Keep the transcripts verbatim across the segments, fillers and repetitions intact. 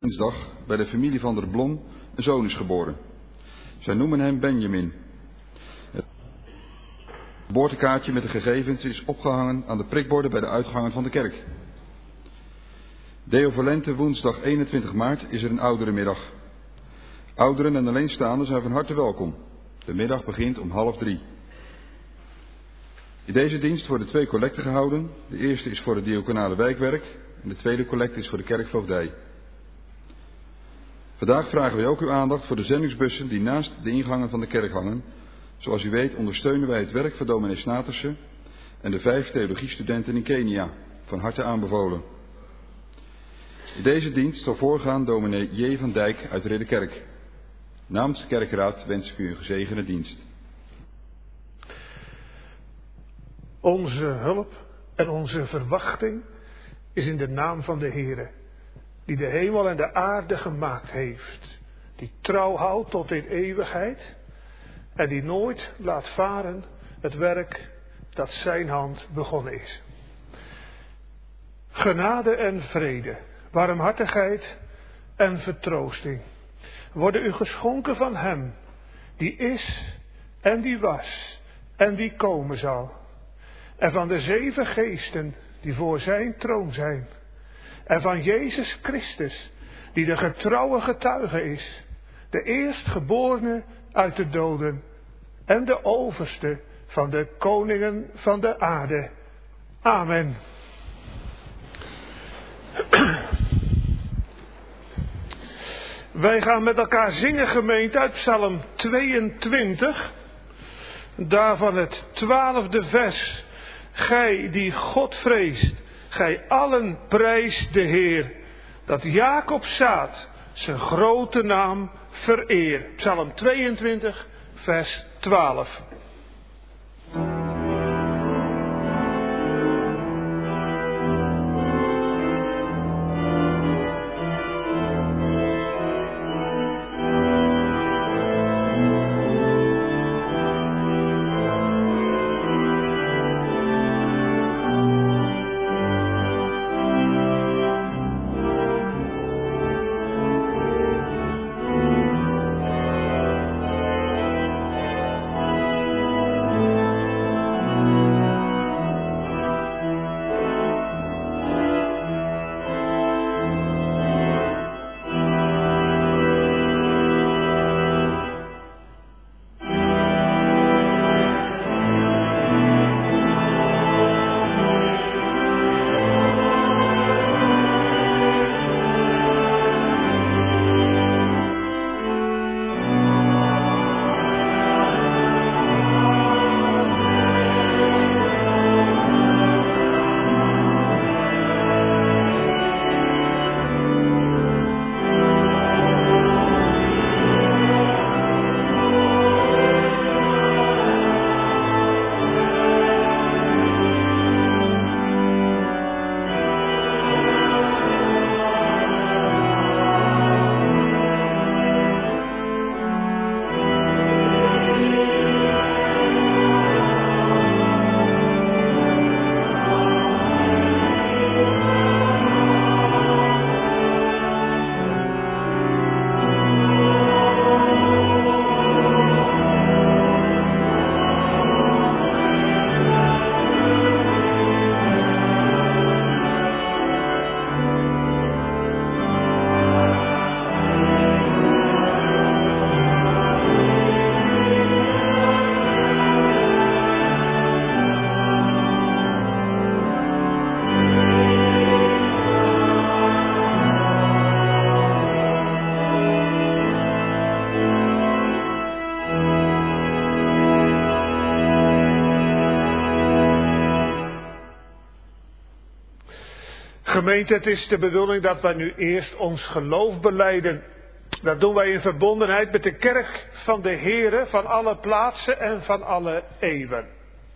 Dinsdag bij de familie van der Blom een zoon is geboren. Zij noemen hem Benjamin. Het geboortekaartje met de gegevens is opgehangen aan de prikborden bij de uitgangen van de kerk. Deo Valente, woensdag eenentwintig maart, is er een ouderenmiddag. Ouderen en alleenstaanden zijn van harte welkom. De middag begint om half drie. In deze dienst worden twee collecten gehouden. De eerste is voor het diaconale wijkwerk en de tweede collecte is voor de kerkvoogdij. Vandaag vragen wij ook uw aandacht voor de zendingsbussen die naast de ingangen van de kerk hangen. Zoals u weet ondersteunen wij het werk van dominee Snatersen en de vijf theologiestudenten in Kenia. Van harte aanbevolen. In deze dienst zal voorgaan dominee J. van Dijk uit Ridderkerk. Namens de kerkraad wens ik u een gezegende dienst. Onze hulp en onze verwachting is in de naam van de Heere, die de hemel en de aarde gemaakt heeft, die trouw houdt tot in eeuwigheid en die nooit laat varen het werk dat zijn hand begonnen is. Genade en vrede, warmhartigheid en vertroosting worden u geschonken van hem, die is en die was en die komen zal, en van de zeven geesten die voor zijn troon zijn, en van Jezus Christus, die de getrouwe getuige is, de eerstgeborene uit de doden en de overste van de koningen van de aarde. Amen. Wij gaan met elkaar zingen, gemeente, uit Psalm tweeëntwintig, daarvan het twaalfde vers. Gij die God vreest, gij allen prijst de Heer, dat Jacob zaad zijn grote naam vereer. Psalm tweeëntwintig, vers twaalf. Gemeente, het is de bedoeling dat wij nu eerst ons geloof belijden. Dat doen wij in verbondenheid met de kerk van de Heere, van alle plaatsen en van alle eeuwen.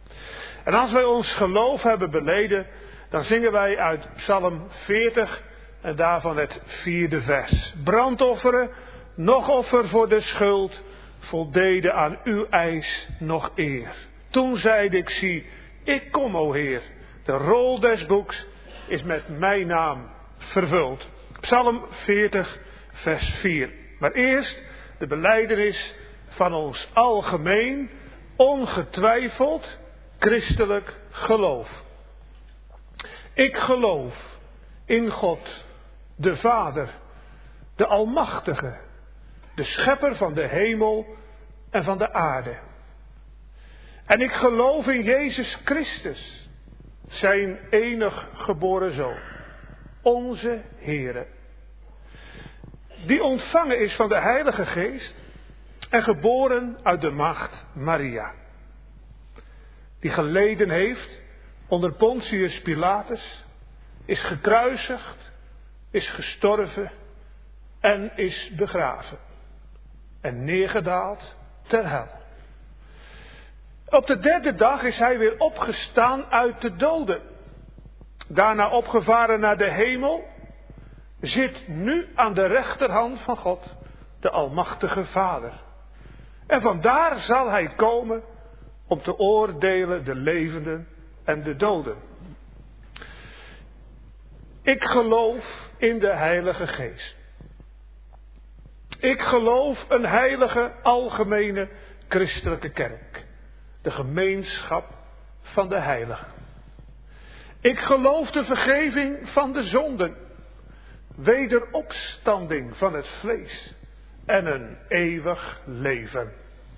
En als wij ons geloof hebben beleden, dan zingen wij uit Psalm veertig en daarvan het vierde vers. Brandofferen, nog offer voor de schuld, voldeden aan uw eis nog eer. Toen zeide ik, zie, ik kom, o Heer, de rol des boeks is met mijn naam vervuld. Psalm veertig, vers vier. Maar eerst de belijdenis van ons algemeen, ongetwijfeld christelijk geloof. Ik geloof in God, de Vader, de Almachtige, de Schepper van de hemel en van de aarde. En ik geloof in Jezus Christus, zijn enig geboren Zoon, onze Heere, die ontvangen is van de Heilige Geest en geboren uit de maagd Maria, die geleden heeft onder Pontius Pilatus, is gekruisigd, is gestorven en is begraven en neergedaald ter hel. Op de derde dag is hij weer opgestaan uit de doden. Daarna opgevaren naar de hemel, zit nu aan de rechterhand van God, de Almachtige Vader. En vandaar zal hij komen om te oordelen de levenden en de doden. Ik geloof in de Heilige Geest. Ik geloof een heilige, algemene, christelijke kerk. De gemeenschap van de heiligen. Ik geloof de vergeving van de zonden. Wederopstanding van het vlees. En een eeuwig leven.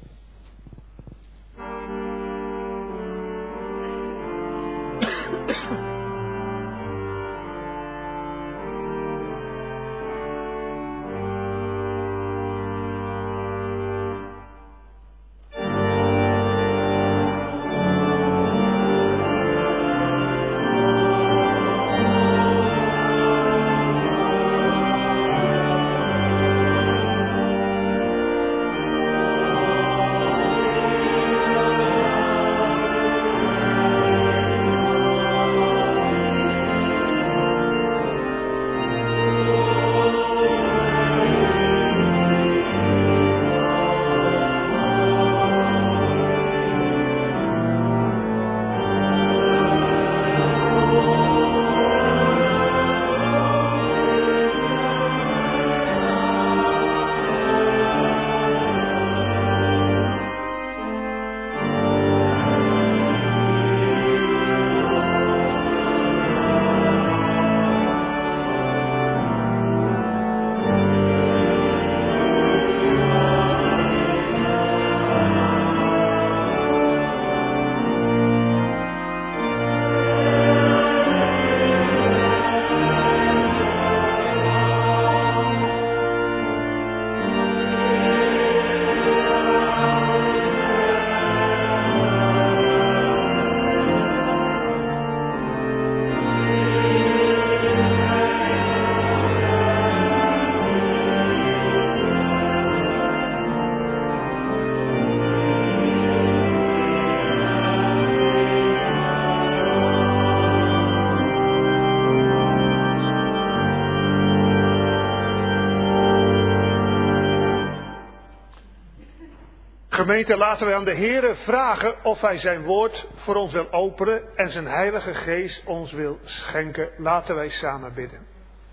Gemeente, laten wij aan de Heere vragen of hij zijn woord voor ons wil openen en zijn Heilige Geest ons wil schenken. Laten wij samen bidden.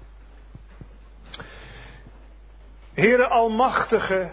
Heere Almachtige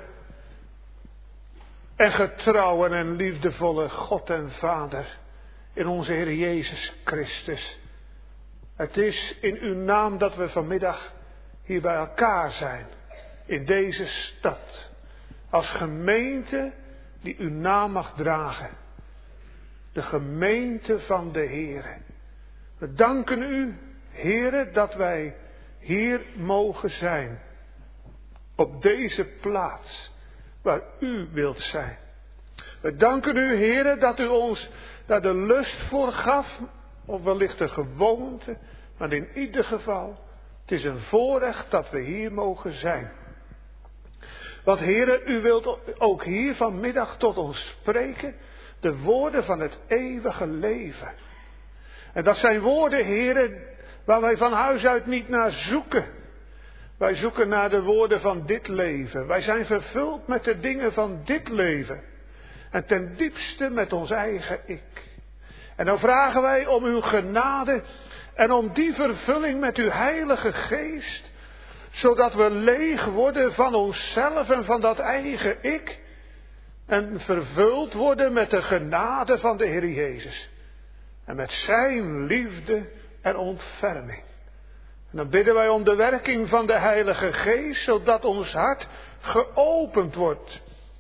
en getrouwe en liefdevolle God en Vader in onze Heer Jezus Christus. Het is in uw naam dat we vanmiddag hier bij elkaar zijn, in deze stad, als gemeente die uw naam mag dragen. De gemeente van de Heere. We danken u, Heere, dat wij hier mogen zijn. Op deze plaats waar u wilt zijn. We danken u, Heere, dat u ons daar de lust voor gaf, of wellicht de gewoonte, maar in ieder geval, het is een voorrecht dat we hier mogen zijn. Want Heere, u wilt ook hier vanmiddag tot ons spreken, de woorden van het eeuwige leven. En dat zijn woorden, Heere, waar wij van huis uit niet naar zoeken. Wij zoeken naar de woorden van dit leven. Wij zijn vervuld met de dingen van dit leven. En ten diepste met ons eigen ik. En dan vragen wij om uw genade en om die vervulling met uw Heilige Geest, Zodat we leeg worden van onszelf en van dat eigen ik. En vervuld worden met de genade van de Heer Jezus. En met zijn liefde en ontferming. En dan bidden wij om de werking van de Heilige Geest, zodat ons hart geopend wordt.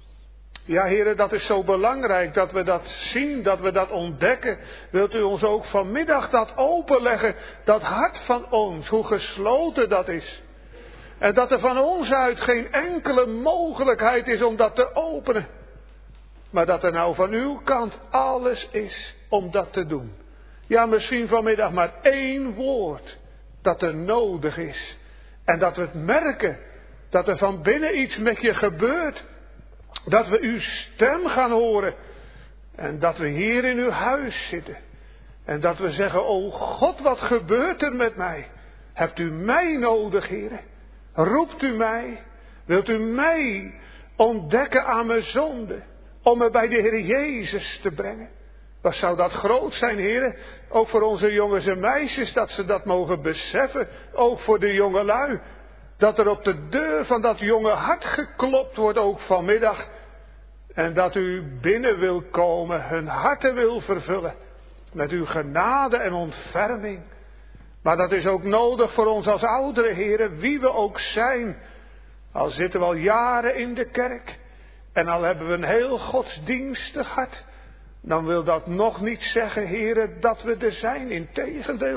Ja, heren, dat is zo belangrijk dat we dat zien, dat we dat ontdekken. Wilt u ons ook vanmiddag dat openleggen, dat hart van ons, hoe gesloten dat is. En dat er van ons uit geen enkele mogelijkheid is om dat te openen. Maar dat er nou van uw kant alles is om dat te doen. Ja, misschien vanmiddag maar één woord dat er nodig is. En dat we het merken, dat er van binnen iets met je gebeurt. Dat we uw stem gaan horen. En dat we hier in uw huis zitten. En dat we zeggen, o God, wat gebeurt er met mij? Hebt u mij nodig, heren? Roept u mij? Wilt u mij ontdekken aan mijn zonde? Om me bij de Heer Jezus te brengen. Wat zou dat groot zijn, heren? Ook voor onze jongens en meisjes, dat ze dat mogen beseffen. Ook voor de jongelui. Dat er op de deur van dat jonge hart geklopt wordt, ook vanmiddag. En dat u binnen wil komen, hun harten wil vervullen. Met uw genade en ontferming. Maar dat is ook nodig voor ons als oudere heren, wie we ook zijn. Al zitten we al jaren in de kerk. En al hebben we een heel godsdienstig hart. Dan wil dat nog niet zeggen, heren, dat we er zijn. Integendeel.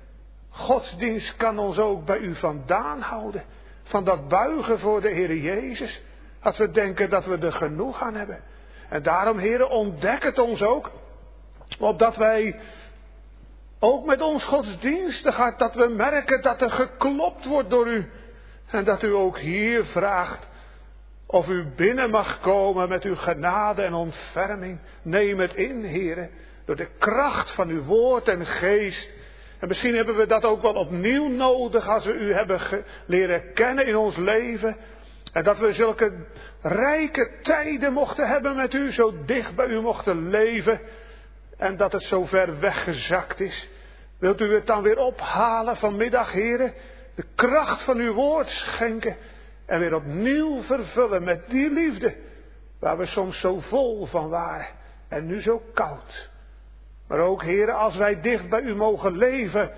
Godsdienst kan ons ook bij u vandaan houden. Van dat buigen voor de Heer Jezus. Als we denken dat we er genoeg aan hebben. En daarom, heren, ontdek het ons ook. Opdat wij ook met ons godsdienstig hart, dat we merken dat er geklopt wordt door u. En dat u ook hier vraagt of u binnen mag komen met uw genade en ontferming. Neem het in, heren, door de kracht van uw woord en geest. En misschien hebben we dat ook wel opnieuw nodig als we u hebben ge- leren kennen in ons leven. En dat we zulke rijke tijden mochten hebben met u, zo dicht bij u mochten leven. En dat het zo ver weggezakt is. Wilt u het dan weer ophalen vanmiddag, heren? De kracht van uw woord schenken. En weer opnieuw vervullen met die liefde. Waar we soms zo vol van waren. En nu zo koud. Maar ook, heren, als wij dicht bij u mogen leven.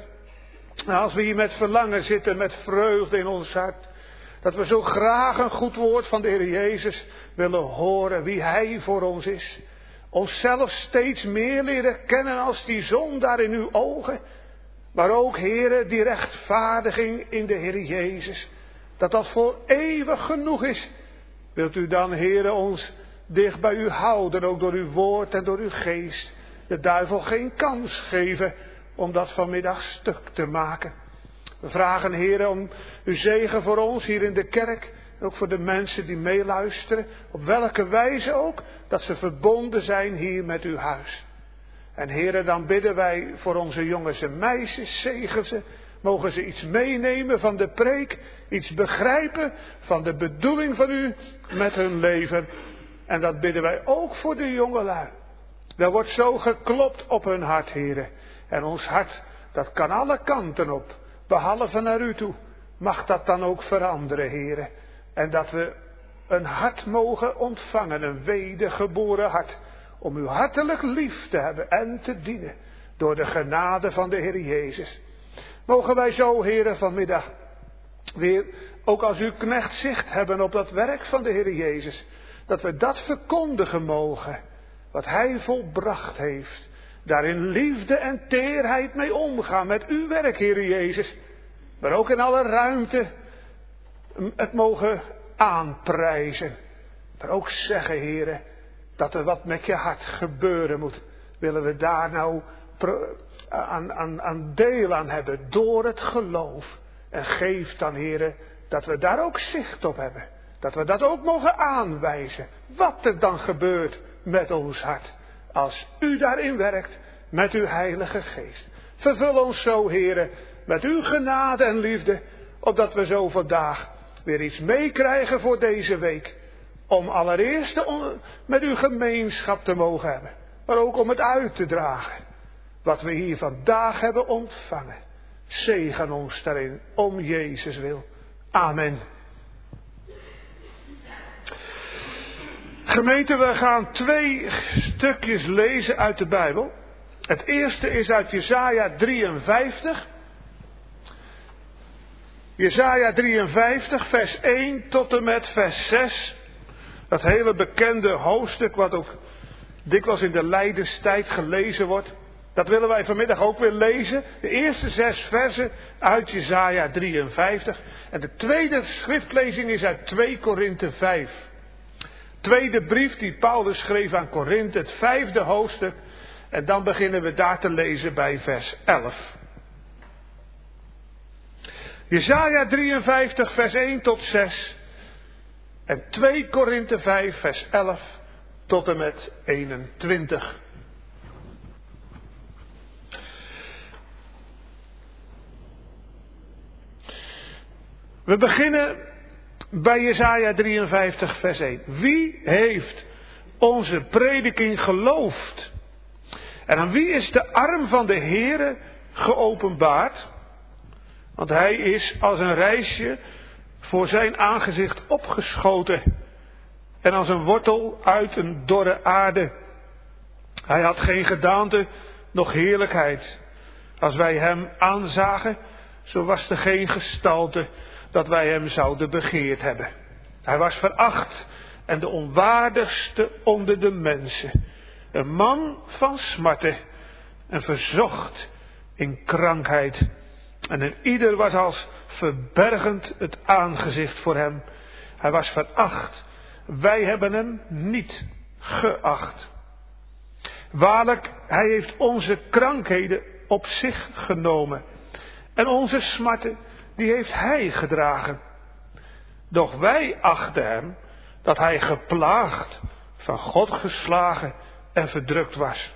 En als we hier met verlangen zitten, met vreugde in ons hart. Dat we zo graag een goed woord van de Heer Jezus willen horen. Wie Hij voor ons is. Onszelf steeds meer leren kennen als die zon daar in uw ogen. Maar ook, heren, die rechtvaardiging in de Heer Jezus. Dat dat voor eeuwig genoeg is. Wilt u dan, heren, ons dicht bij u houden. Ook door uw woord en door uw geest. De duivel geen kans geven om dat vanmiddag stuk te maken. We vragen, heren, om uw zegen voor ons hier in de kerk. En ook voor de mensen die meeluisteren. Op welke wijze ook. Dat ze verbonden zijn hier met uw huis. En heren, dan bidden wij voor onze jongens en meisjes. Zegen ze. Mogen ze iets meenemen van de preek. Iets begrijpen van de bedoeling van u met hun leven. En dat bidden wij ook voor de jongelui. Er wordt zo geklopt op hun hart, heren. En ons hart, dat kan alle kanten op. Behalve naar u toe. Mag dat dan ook veranderen, heren. En dat we een hart mogen ontvangen. Een wedergeboren hart. Om u hartelijk lief te hebben en te dienen. Door de genade van de Heer Jezus. Mogen wij zo, heren, vanmiddag weer, ook als uw knecht, zicht hebben op dat werk van de Heer Jezus. Dat we dat verkondigen mogen. Wat Hij volbracht heeft. Daar in liefde en teerheid mee omgaan. Met uw werk, Heer Jezus. Maar ook in alle ruimte het mogen aanprijzen. Maar ook zeggen, heren, dat er wat met je hart gebeuren moet. Willen we daar nou aan, aan, aan deel aan hebben door het geloof. En geef dan, heren, dat we daar ook zicht op hebben. Dat we dat ook mogen aanwijzen. Wat er dan gebeurt met ons hart. Als u daarin werkt met uw Heilige Geest. Vervul ons zo, heren, met uw genade en liefde. Opdat we zo vandaag weer iets meekrijgen voor deze week. Om allereerst met uw gemeenschap te mogen hebben. Maar ook om het uit te dragen. Wat we hier vandaag hebben ontvangen. Zegen ons daarin om Jezus wil. Amen. Gemeente, we gaan twee stukjes lezen uit de Bijbel. Het eerste is uit Jesaja drieënvijftig. Jesaja drieënvijftig, vers één tot en met vers zes. Dat hele bekende hoofdstuk wat ook dikwijls in de lijdenstijd gelezen wordt. Dat willen wij vanmiddag ook weer lezen. De eerste zes versen uit Jesaja drieënvijftig. En de tweede schriftlezing is uit twee Korinthe vijf. Tweede brief die Paulus schreef aan Korinthe, het vijfde hoofdstuk. En dan beginnen we daar te lezen bij vers elf. Jesaja drieënvijftig, vers één tot zes. En twee Korinthe vijf, vers elf tot en met eenentwintig. We beginnen bij Jesaja drieënvijftig, vers één. Wie heeft onze prediking geloofd? En aan wie is de arm van de Heere geopenbaard? Want hij is als een rijsje voor zijn aangezicht opgeschoten. En als een wortel uit een dorre aarde. Hij had geen gedaante, noch heerlijkheid. Als wij hem aanzagen, zo was er geen gestalte dat wij hem zouden begeerd hebben. Hij was veracht en de onwaardigste onder de mensen. Een man van smarten en verzocht in krankheid. En een ieder was als verbergend het aangezicht voor hem. Hij was veracht. Wij hebben hem niet geacht. Waarlijk, hij heeft onze krankheden op zich genomen. En onze smarten, die heeft hij gedragen. Doch wij achten hem dat hij geplaagd, van God geslagen en verdrukt was.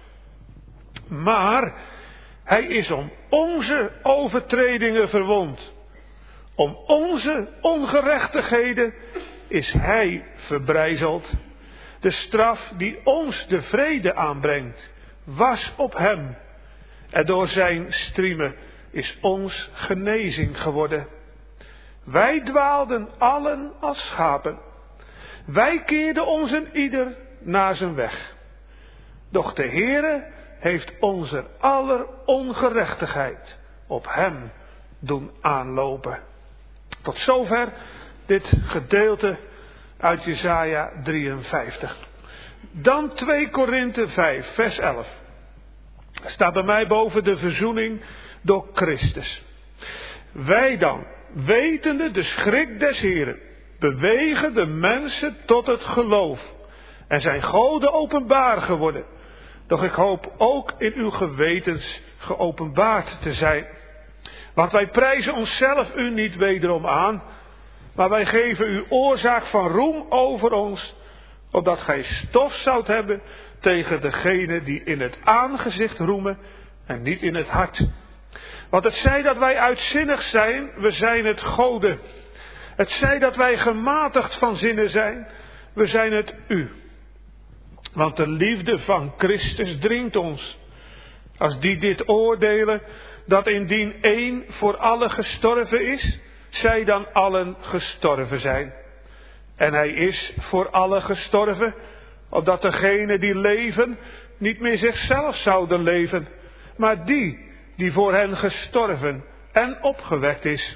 Maar hij is om onze overtredingen verwond. Om onze ongerechtigheden is hij verbrijzeld. De straf die ons de vrede aanbrengt, was op hem. En door zijn striemen is ons genezing geworden. Wij dwaalden allen als schapen. Wij keerden ons een ieder naar zijn weg. Doch de Heere heeft onze aller ongerechtigheid op hem doen aanlopen. Tot zover dit gedeelte uit Jesaja drieënvijftig. Dan twee Korinthe vijf, vers elf. Staat bij mij boven de verzoening door Christus. Wij dan, wetende de schrik des Heren, bewegen de mensen tot het geloof en zijn goden openbaar geworden. Doch ik hoop ook in uw gewetens geopenbaard te zijn. Want wij prijzen onszelf u niet wederom aan, maar wij geven u oorzaak van roem over ons, opdat gij stof zoudt hebben tegen degene die in het aangezicht roemen en niet in het hart. Want het zij dat wij uitzinnig zijn, we zijn het goden. Het zij dat wij gematigd van zinnen zijn, we zijn het u. Want de liefde van Christus dringt ons. Als die dit oordelen, dat indien één voor allen gestorven is, zij dan allen gestorven zijn. En hij is voor allen gestorven, opdat degenen die leven niet meer zichzelf zouden leven, maar die die voor hen gestorven en opgewekt is.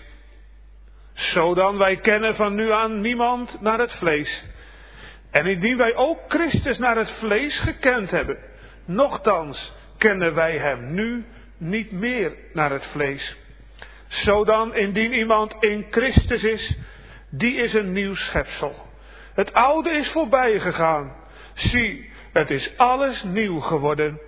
Zodan wij kennen van nu aan niemand naar het vlees. En indien wij ook Christus naar het vlees gekend hebben, nochtans kennen wij hem nu niet meer naar het vlees. Zodan indien iemand in Christus is, die is een nieuw schepsel. Het oude is voorbij gegaan. Zie, het is alles nieuw geworden.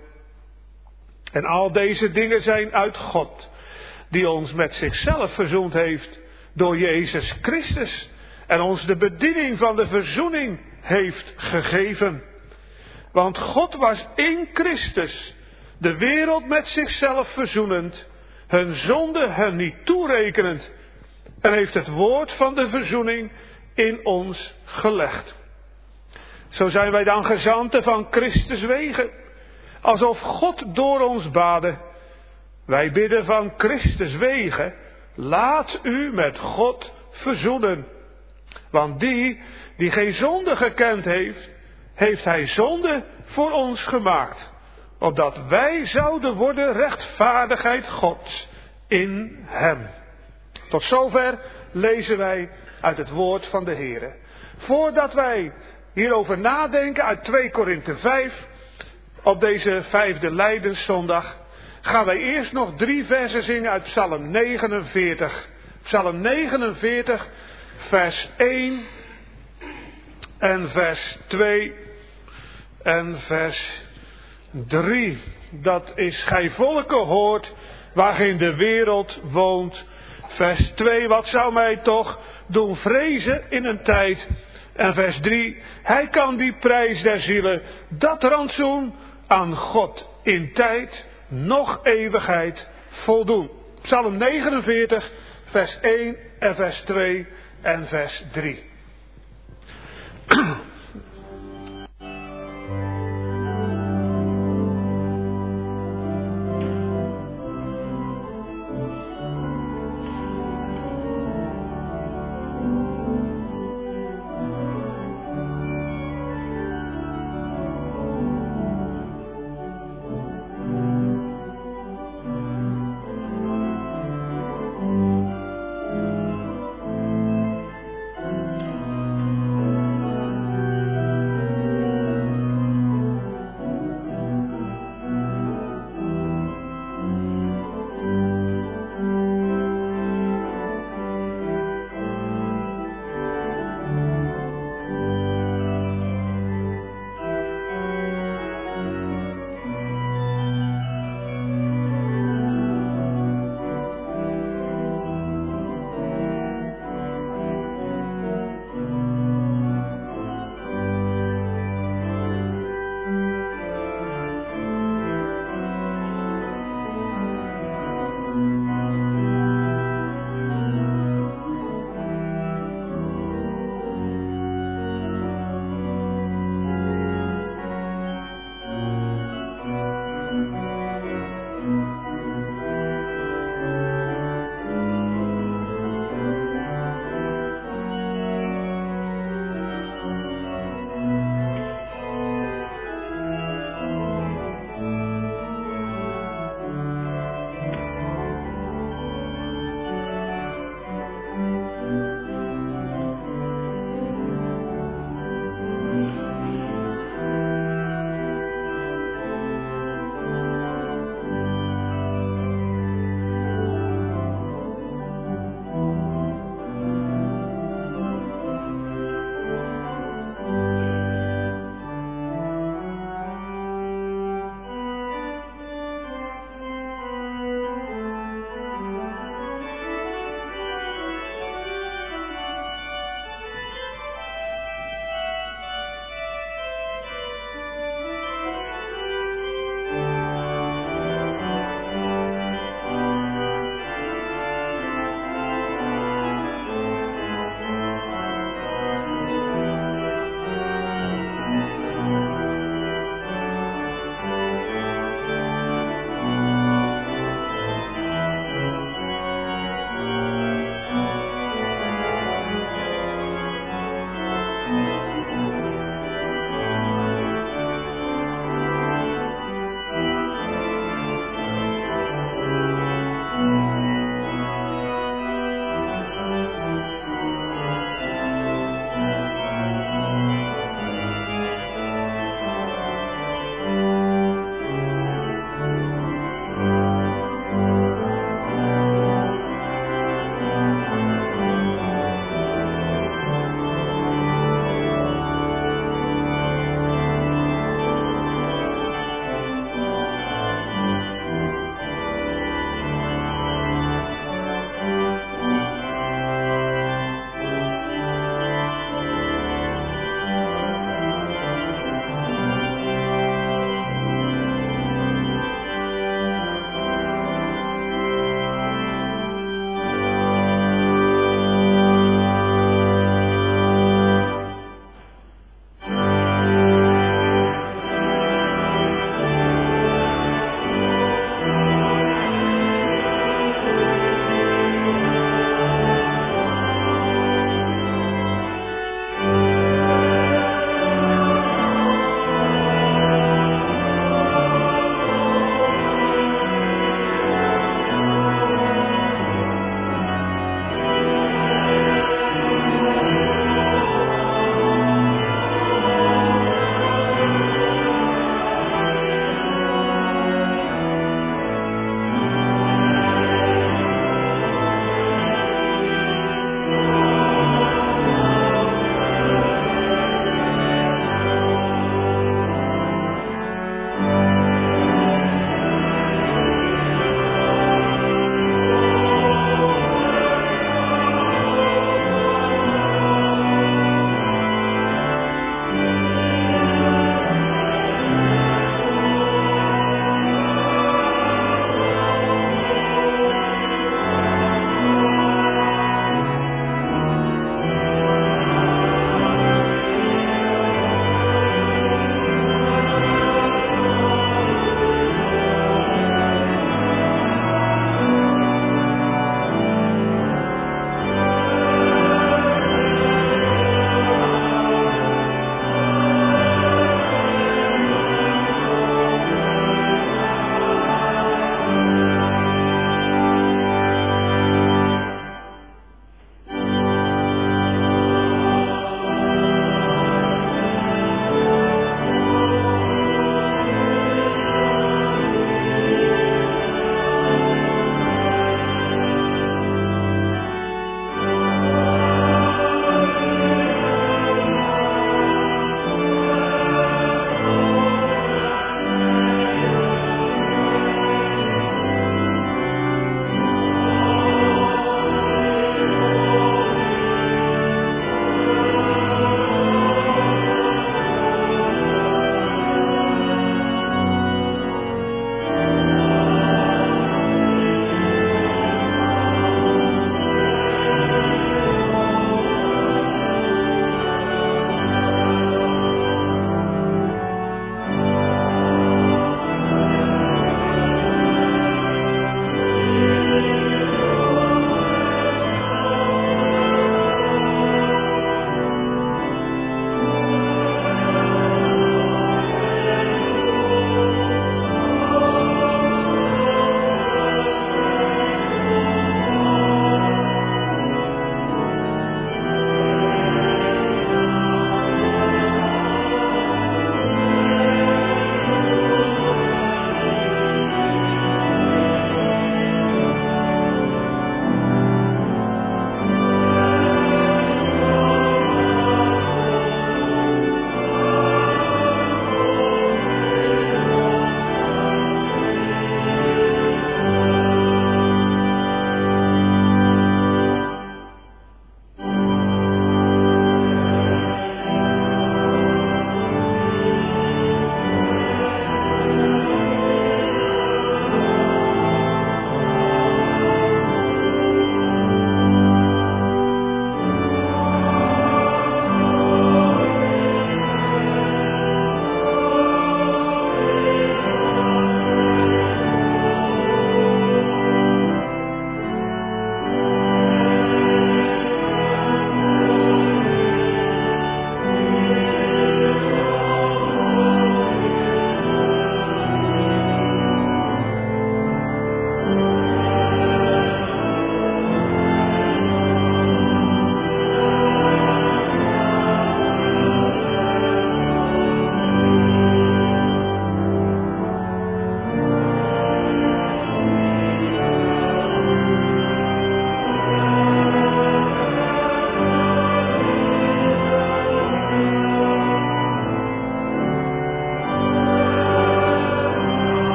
En al deze dingen zijn uit God, die ons met zichzelf verzoend heeft door Jezus Christus en ons de bediening van de verzoening heeft gegeven. Want God was in Christus de wereld met zichzelf verzoenend, hun zonde hen niet toerekenend, en heeft het woord van de verzoening in ons gelegd. Zo zijn wij dan gezanten van Christus wegen, alsof God door ons bade. Wij bidden van Christus wegen, laat u met God verzoenen. Want die, die geen zonde gekend heeft, heeft hij zonde voor ons gemaakt. Opdat wij zouden worden rechtvaardigheid Gods in hem. Tot zover lezen wij uit het woord van de Heere. Voordat wij hierover nadenken uit twee Korinthe vijf, op deze vijfde Lijdenszondag, gaan wij eerst nog drie versen zingen uit Psalm negenenveertig. Psalm negenenveertig, vers één en vers twee en vers drie. Dat is: gij volken hoort, waarin de wereld woont. Vers twee, wat zou mij toch doen vrezen in een tijd. En vers drie, hij kan die prijs der zielen, dat rantsoen aan God in tijd, nog eeuwigheid voldoen. Psalm negenenveertig, vers één en vers twee en vers drie.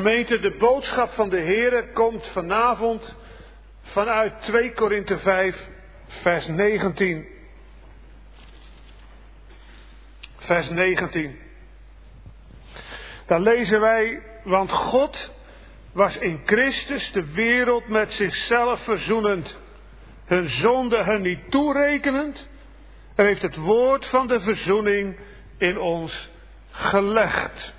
Gemeente, de boodschap van de Heere komt vanavond vanuit twee Korinthe vijf, vers negentien. Vers negentien. Daar lezen wij, want God was in Christus de wereld met zichzelf verzoenend, hun zonde hun niet toerekenend, en heeft het woord van de verzoening in ons gelegd.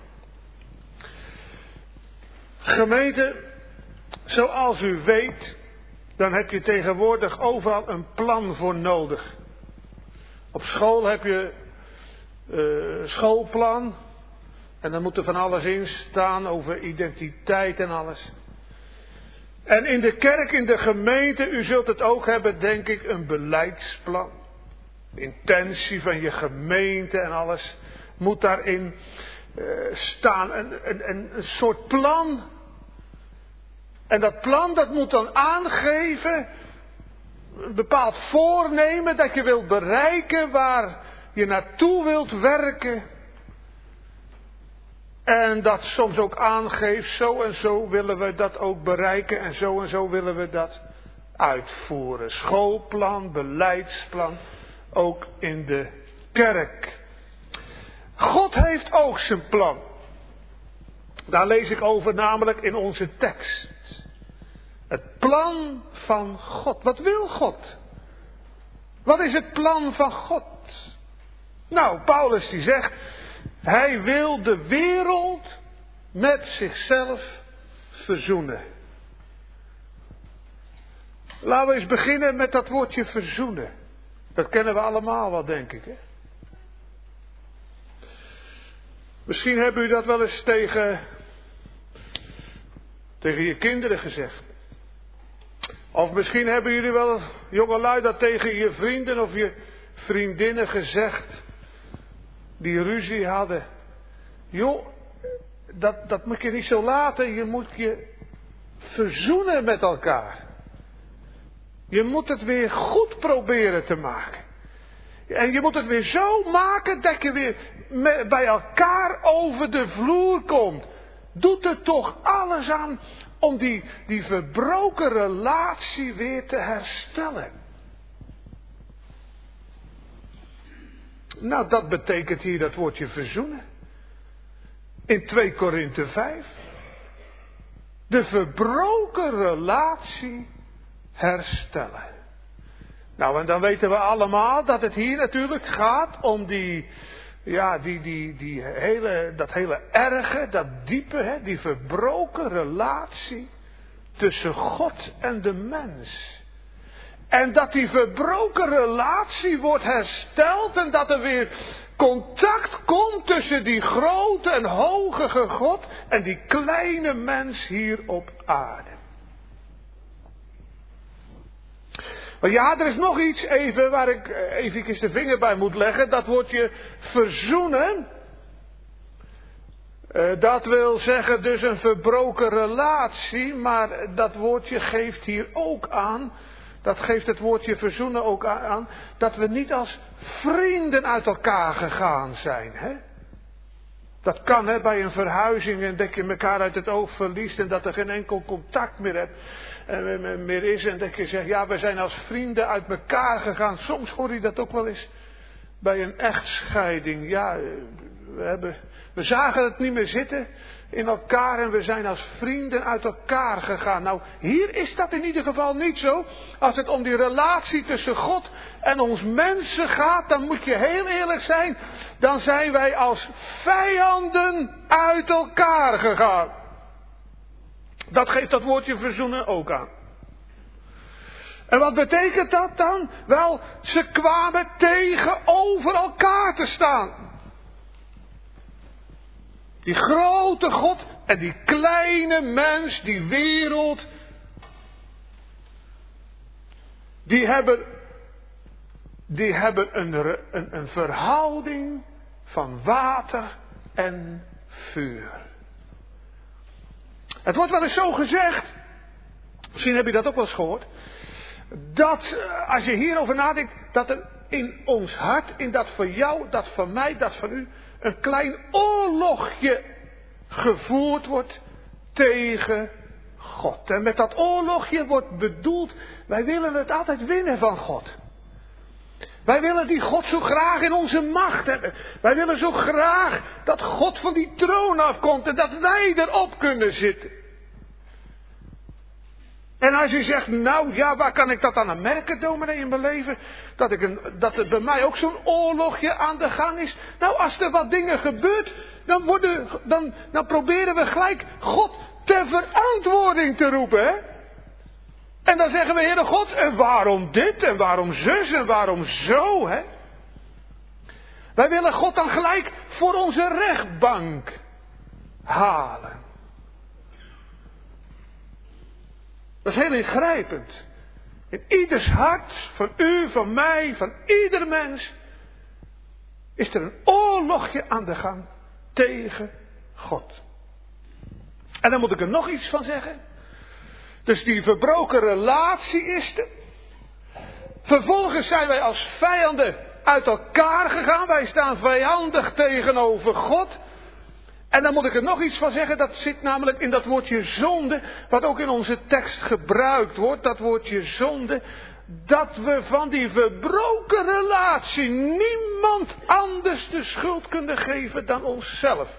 Gemeente, zoals u weet, dan heb je tegenwoordig overal een plan voor nodig. Op school heb je uh, schoolplan. En dan moet er van alles in staan over identiteit en alles. En in de kerk, in de gemeente, u zult het ook hebben, denk ik, een beleidsplan. Intentie van je gemeente en alles moet daarin uh, staan. Een, een, een, een soort plan. En dat plan dat moet dan aangeven, een bepaald voornemen dat je wilt bereiken, waar je naartoe wilt werken. En dat soms ook aangeeft, zo en zo willen we dat ook bereiken en zo en zo willen we dat uitvoeren. Schoolplan, beleidsplan, ook in de kerk. God heeft ook zijn plan. Daar lees ik over namelijk in onze tekst. Het plan van God. Wat wil God? Wat is het plan van God? Nou, Paulus die zegt, hij wil de wereld met zichzelf verzoenen. Laten we eens beginnen met dat woordje verzoenen. Dat kennen we allemaal wel, denk ik. Hè? Misschien hebben u dat wel eens tegen, tegen je kinderen gezegd. Of misschien hebben jullie wel, jongelui, dat tegen je vrienden of je vriendinnen gezegd. Die ruzie hadden. Joh, dat, dat moet je niet zo laten. Je moet je verzoenen met elkaar. Je moet het weer goed proberen te maken. En je moet het weer zo maken dat je weer bij elkaar over de vloer komt. Doet er toch alles aan om die, die verbroken relatie weer te herstellen. Nou, dat betekent hier dat woordje verzoenen. In twee Korinthe vijf. De verbroken relatie herstellen. Nou, en dan weten we allemaal dat het hier natuurlijk gaat om die, ja, die, die, die hele, dat hele erge, dat diepe, hè, die verbroken relatie tussen God en de mens. En dat die verbroken relatie wordt hersteld en dat er weer contact komt tussen die grote en hoge God en die kleine mens hier op aarde. Maar ja, er is nog iets even waar ik even de vinger bij moet leggen. Dat woordje verzoenen. Uh, dat wil zeggen dus een verbroken relatie, maar dat woordje geeft hier ook aan. Dat geeft het woordje verzoenen ook aan, dat we niet als vrienden uit elkaar gegaan zijn. Hè? Dat kan hè, bij een verhuizing en dat je elkaar uit het oog verliest en dat er geen enkel contact meer hebt en meer is. En dat je zegt, ja, we zijn als vrienden uit elkaar gegaan. Soms hoor je dat ook wel eens bij een echtscheiding. Ja, we, hebben, we zagen het niet meer zitten in elkaar en we zijn als vrienden uit elkaar gegaan. Nou, hier is dat in ieder geval niet zo. Als het om die relatie tussen God en ons mensen gaat, dan moet je heel eerlijk zijn. Dan zijn wij als vijanden uit elkaar gegaan. Dat geeft dat woordje verzoenen ook aan. En wat betekent dat dan? Wel, ze kwamen tegenover elkaar te staan. Die grote God en die kleine mens, die wereld, die hebben, die hebben een, een, een verhouding van water en vuur. Het wordt wel eens zo gezegd, misschien heb je dat ook wel eens gehoord, dat als je hierover nadenkt, dat er in ons hart, in dat van jou, dat van mij, dat van u, een klein oorlogje gevoerd wordt tegen God. En met dat oorlogje wordt bedoeld, wij willen het altijd winnen van God. Wij willen die God zo graag in onze macht hebben. Wij willen zo graag dat God van die troon afkomt en dat wij erop kunnen zitten. En als u zegt, nou ja, waar kan ik dat dan aan merken, dominee, in mijn leven? Dat, ik een, dat er bij mij ook zo'n oorlogje aan de gang is. Nou, als er wat dingen gebeurt, dan, worden, dan, dan proberen we gelijk God ter verantwoording te roepen, hè? En dan zeggen we, Heere God, en waarom dit, en waarom zus, en waarom zo, hè? Wij willen God dan gelijk voor onze rechtbank halen. Dat is heel ingrijpend. In ieders hart, van u, van mij, van ieder mens, is er een oorlogje aan de gang tegen God. En dan moet ik er nog iets van zeggen. Dus die verbroken relatie is er. Vervolgens zijn wij als vijanden uit elkaar gegaan. Wij staan vijandig tegenover God. En dan moet ik er nog iets van zeggen. Dat zit namelijk in dat woordje zonde. Wat ook in onze tekst gebruikt wordt. Dat woordje zonde. Dat we van die verbroken relatie niemand anders de schuld kunnen geven dan onszelf.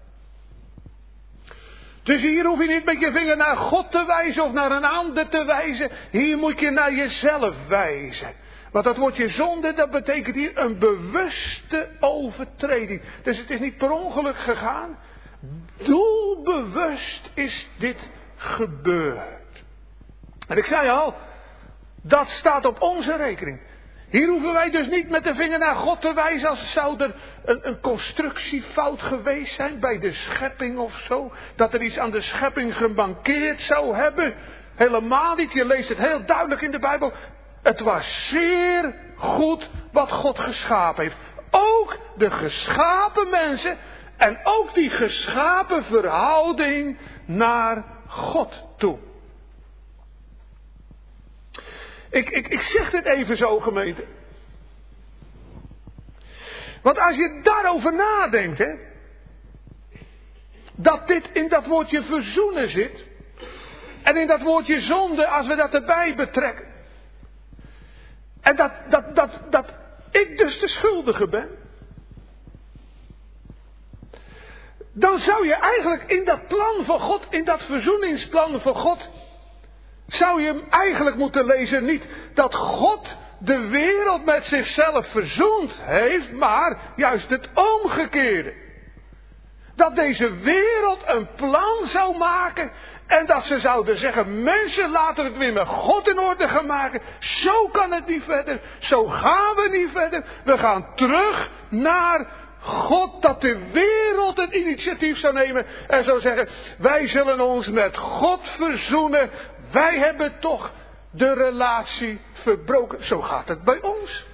Dus hier hoef je niet met je vinger naar God te wijzen of naar een ander te wijzen. Hier moet je naar jezelf wijzen. Want dat woordje zonde, dat betekent hier een bewuste overtreding. Dus het is niet per ongeluk gegaan. Doelbewust is dit gebeurd. En ik zei al, dat staat op onze rekening. Hier hoeven wij dus niet met de vinger naar God te wijzen als zou er een, een constructiefout geweest zijn bij de schepping of zo. Dat er iets aan de schepping gemankeerd zou hebben. Helemaal niet, je leest het heel duidelijk in de Bijbel. Het was zeer goed wat God geschapen heeft. Ook de geschapen mensen en ook die geschapen verhouding naar God toe. Ik, ik, ik zeg dit even zo, gemeente. Want als je daarover nadenkt, hè, dat dit in dat woordje verzoenen zit, en in dat woordje zonde, als we dat erbij betrekken, en dat, dat, dat, dat ik dus de schuldige ben, dan zou je eigenlijk in dat plan van God, in dat verzoeningsplan van God, zou je hem eigenlijk moeten lezen niet dat God de wereld met zichzelf verzoend heeft, maar juist het omgekeerde. Dat deze wereld een plan zou maken en dat ze zouden zeggen, mensen laten het weer met God in orde gaan maken. Zo kan het niet verder, zo gaan we niet verder. We gaan terug naar God, dat de wereld het initiatief zou nemen en zou zeggen, wij zullen ons met God verzoenen. Wij hebben toch de relatie verbroken. Zo gaat het bij ons.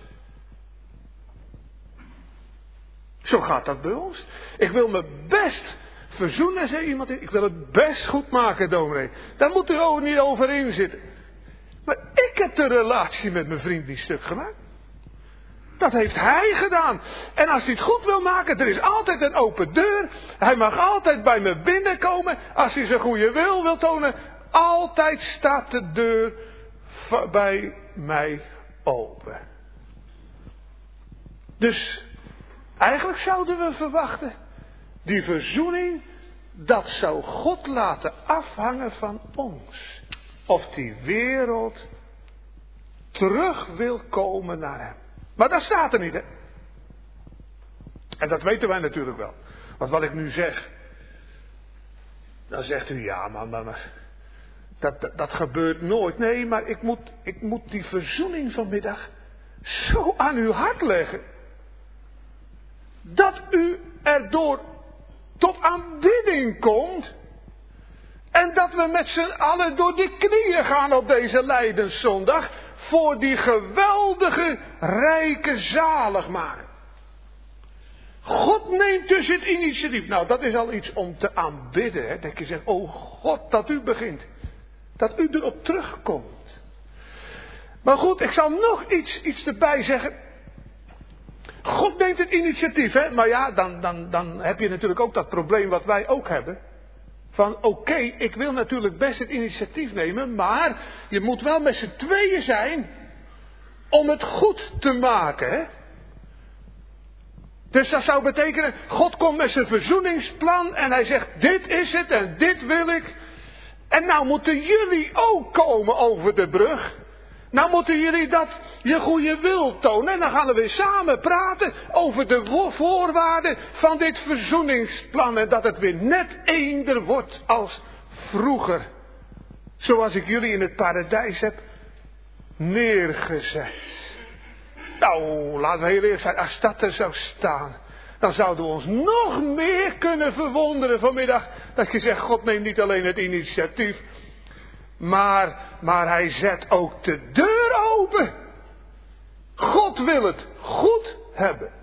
Zo gaat dat bij ons. Ik wil me best verzoenen, zei iemand. Ik wil het best goed maken, dominee. Daar moet u ook niet over in zitten. Maar ik heb de relatie met mijn vriend niet stuk gemaakt. Dat heeft hij gedaan. En als hij het goed wil maken, er is altijd een open deur. Hij mag altijd bij me binnenkomen. Als hij zijn goede wil wil tonen, altijd staat de deur bij mij open. Dus eigenlijk zouden we verwachten, die verzoening, dat zou God laten afhangen van ons. Of die wereld terug wil komen naar hem. Maar dat staat er niet, hè. En dat weten wij natuurlijk wel. Want wat ik nu zeg, dan zegt u, ja, maar, maar, maar dat, dat, dat gebeurt nooit. Nee, maar ik moet, ik moet die verzoening vanmiddag zo aan uw hart leggen. Dat u erdoor tot aanbidding komt. En dat we met z'n allen door de knieën gaan op deze Lijdenszondag. Voor die geweldige, rijke zaligmaker. God neemt dus het initiatief. Nou, dat is al iets om te aanbidden. Hè? Dat je zegt, oh God, dat u begint. Dat u erop terugkomt. Maar goed, ik zal nog iets, iets erbij zeggen. God neemt het initiatief, hè? Maar ja, dan, dan, dan heb je natuurlijk ook dat probleem wat wij ook hebben. Van oké, okay, ik wil natuurlijk best het initiatief nemen, maar je moet wel met z'n tweeën zijn om het goed te maken. Hè? Dus dat zou betekenen, God komt met zijn verzoeningsplan en hij zegt, dit is het en dit wil ik. En nou moeten jullie ook komen over de brug. Nou moeten jullie dat je goede wil tonen. En dan gaan we weer samen praten over de voorwaarden van dit verzoeningsplan. En dat het weer net eender wordt als vroeger. Zoals ik jullie in het paradijs heb neergezet. Nou, laten we heel eerlijk zijn. Als dat er zou staan, dan zouden we ons nog meer kunnen verwonderen vanmiddag. Dat je zegt, God neemt niet alleen het initiatief. Maar, maar hij zet ook de deur open. God wil het goed hebben.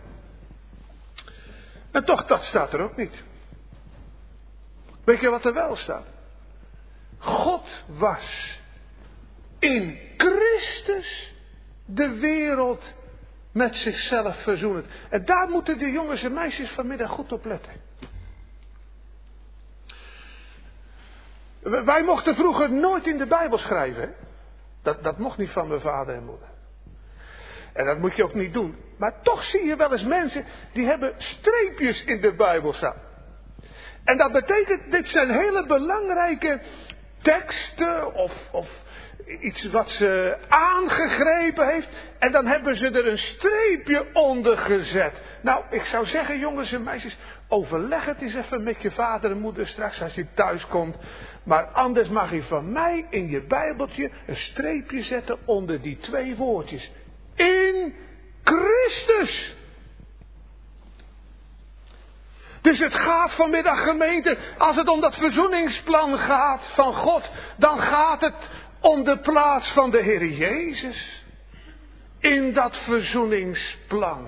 En toch, dat staat er ook niet. Weet je wat er wel staat? God was in Christus de wereld met zichzelf verzoenend. En daar moeten de jongens en meisjes vanmiddag goed op letten. Wij mochten vroeger nooit in de Bijbel schrijven. Hè? Dat, dat mocht niet van mijn vader en moeder. En dat moet je ook niet doen. Maar toch zie je wel eens mensen die hebben streepjes in de Bijbel staan. En dat betekent, dit zijn hele belangrijke teksten of, of iets wat ze aangegrepen heeft. En dan hebben ze er een streepje onder gezet. Nou, ik zou zeggen, jongens en meisjes, overleg het eens even met je vader en moeder straks als je thuis komt. Maar anders mag je van mij in je Bijbeltje een streepje zetten onder die twee woordjes. In Christus. Dus het gaat vanmiddag, gemeente, als het om dat verzoeningsplan gaat van God, dan gaat het om de plaats van de Heer Jezus. In dat verzoeningsplan.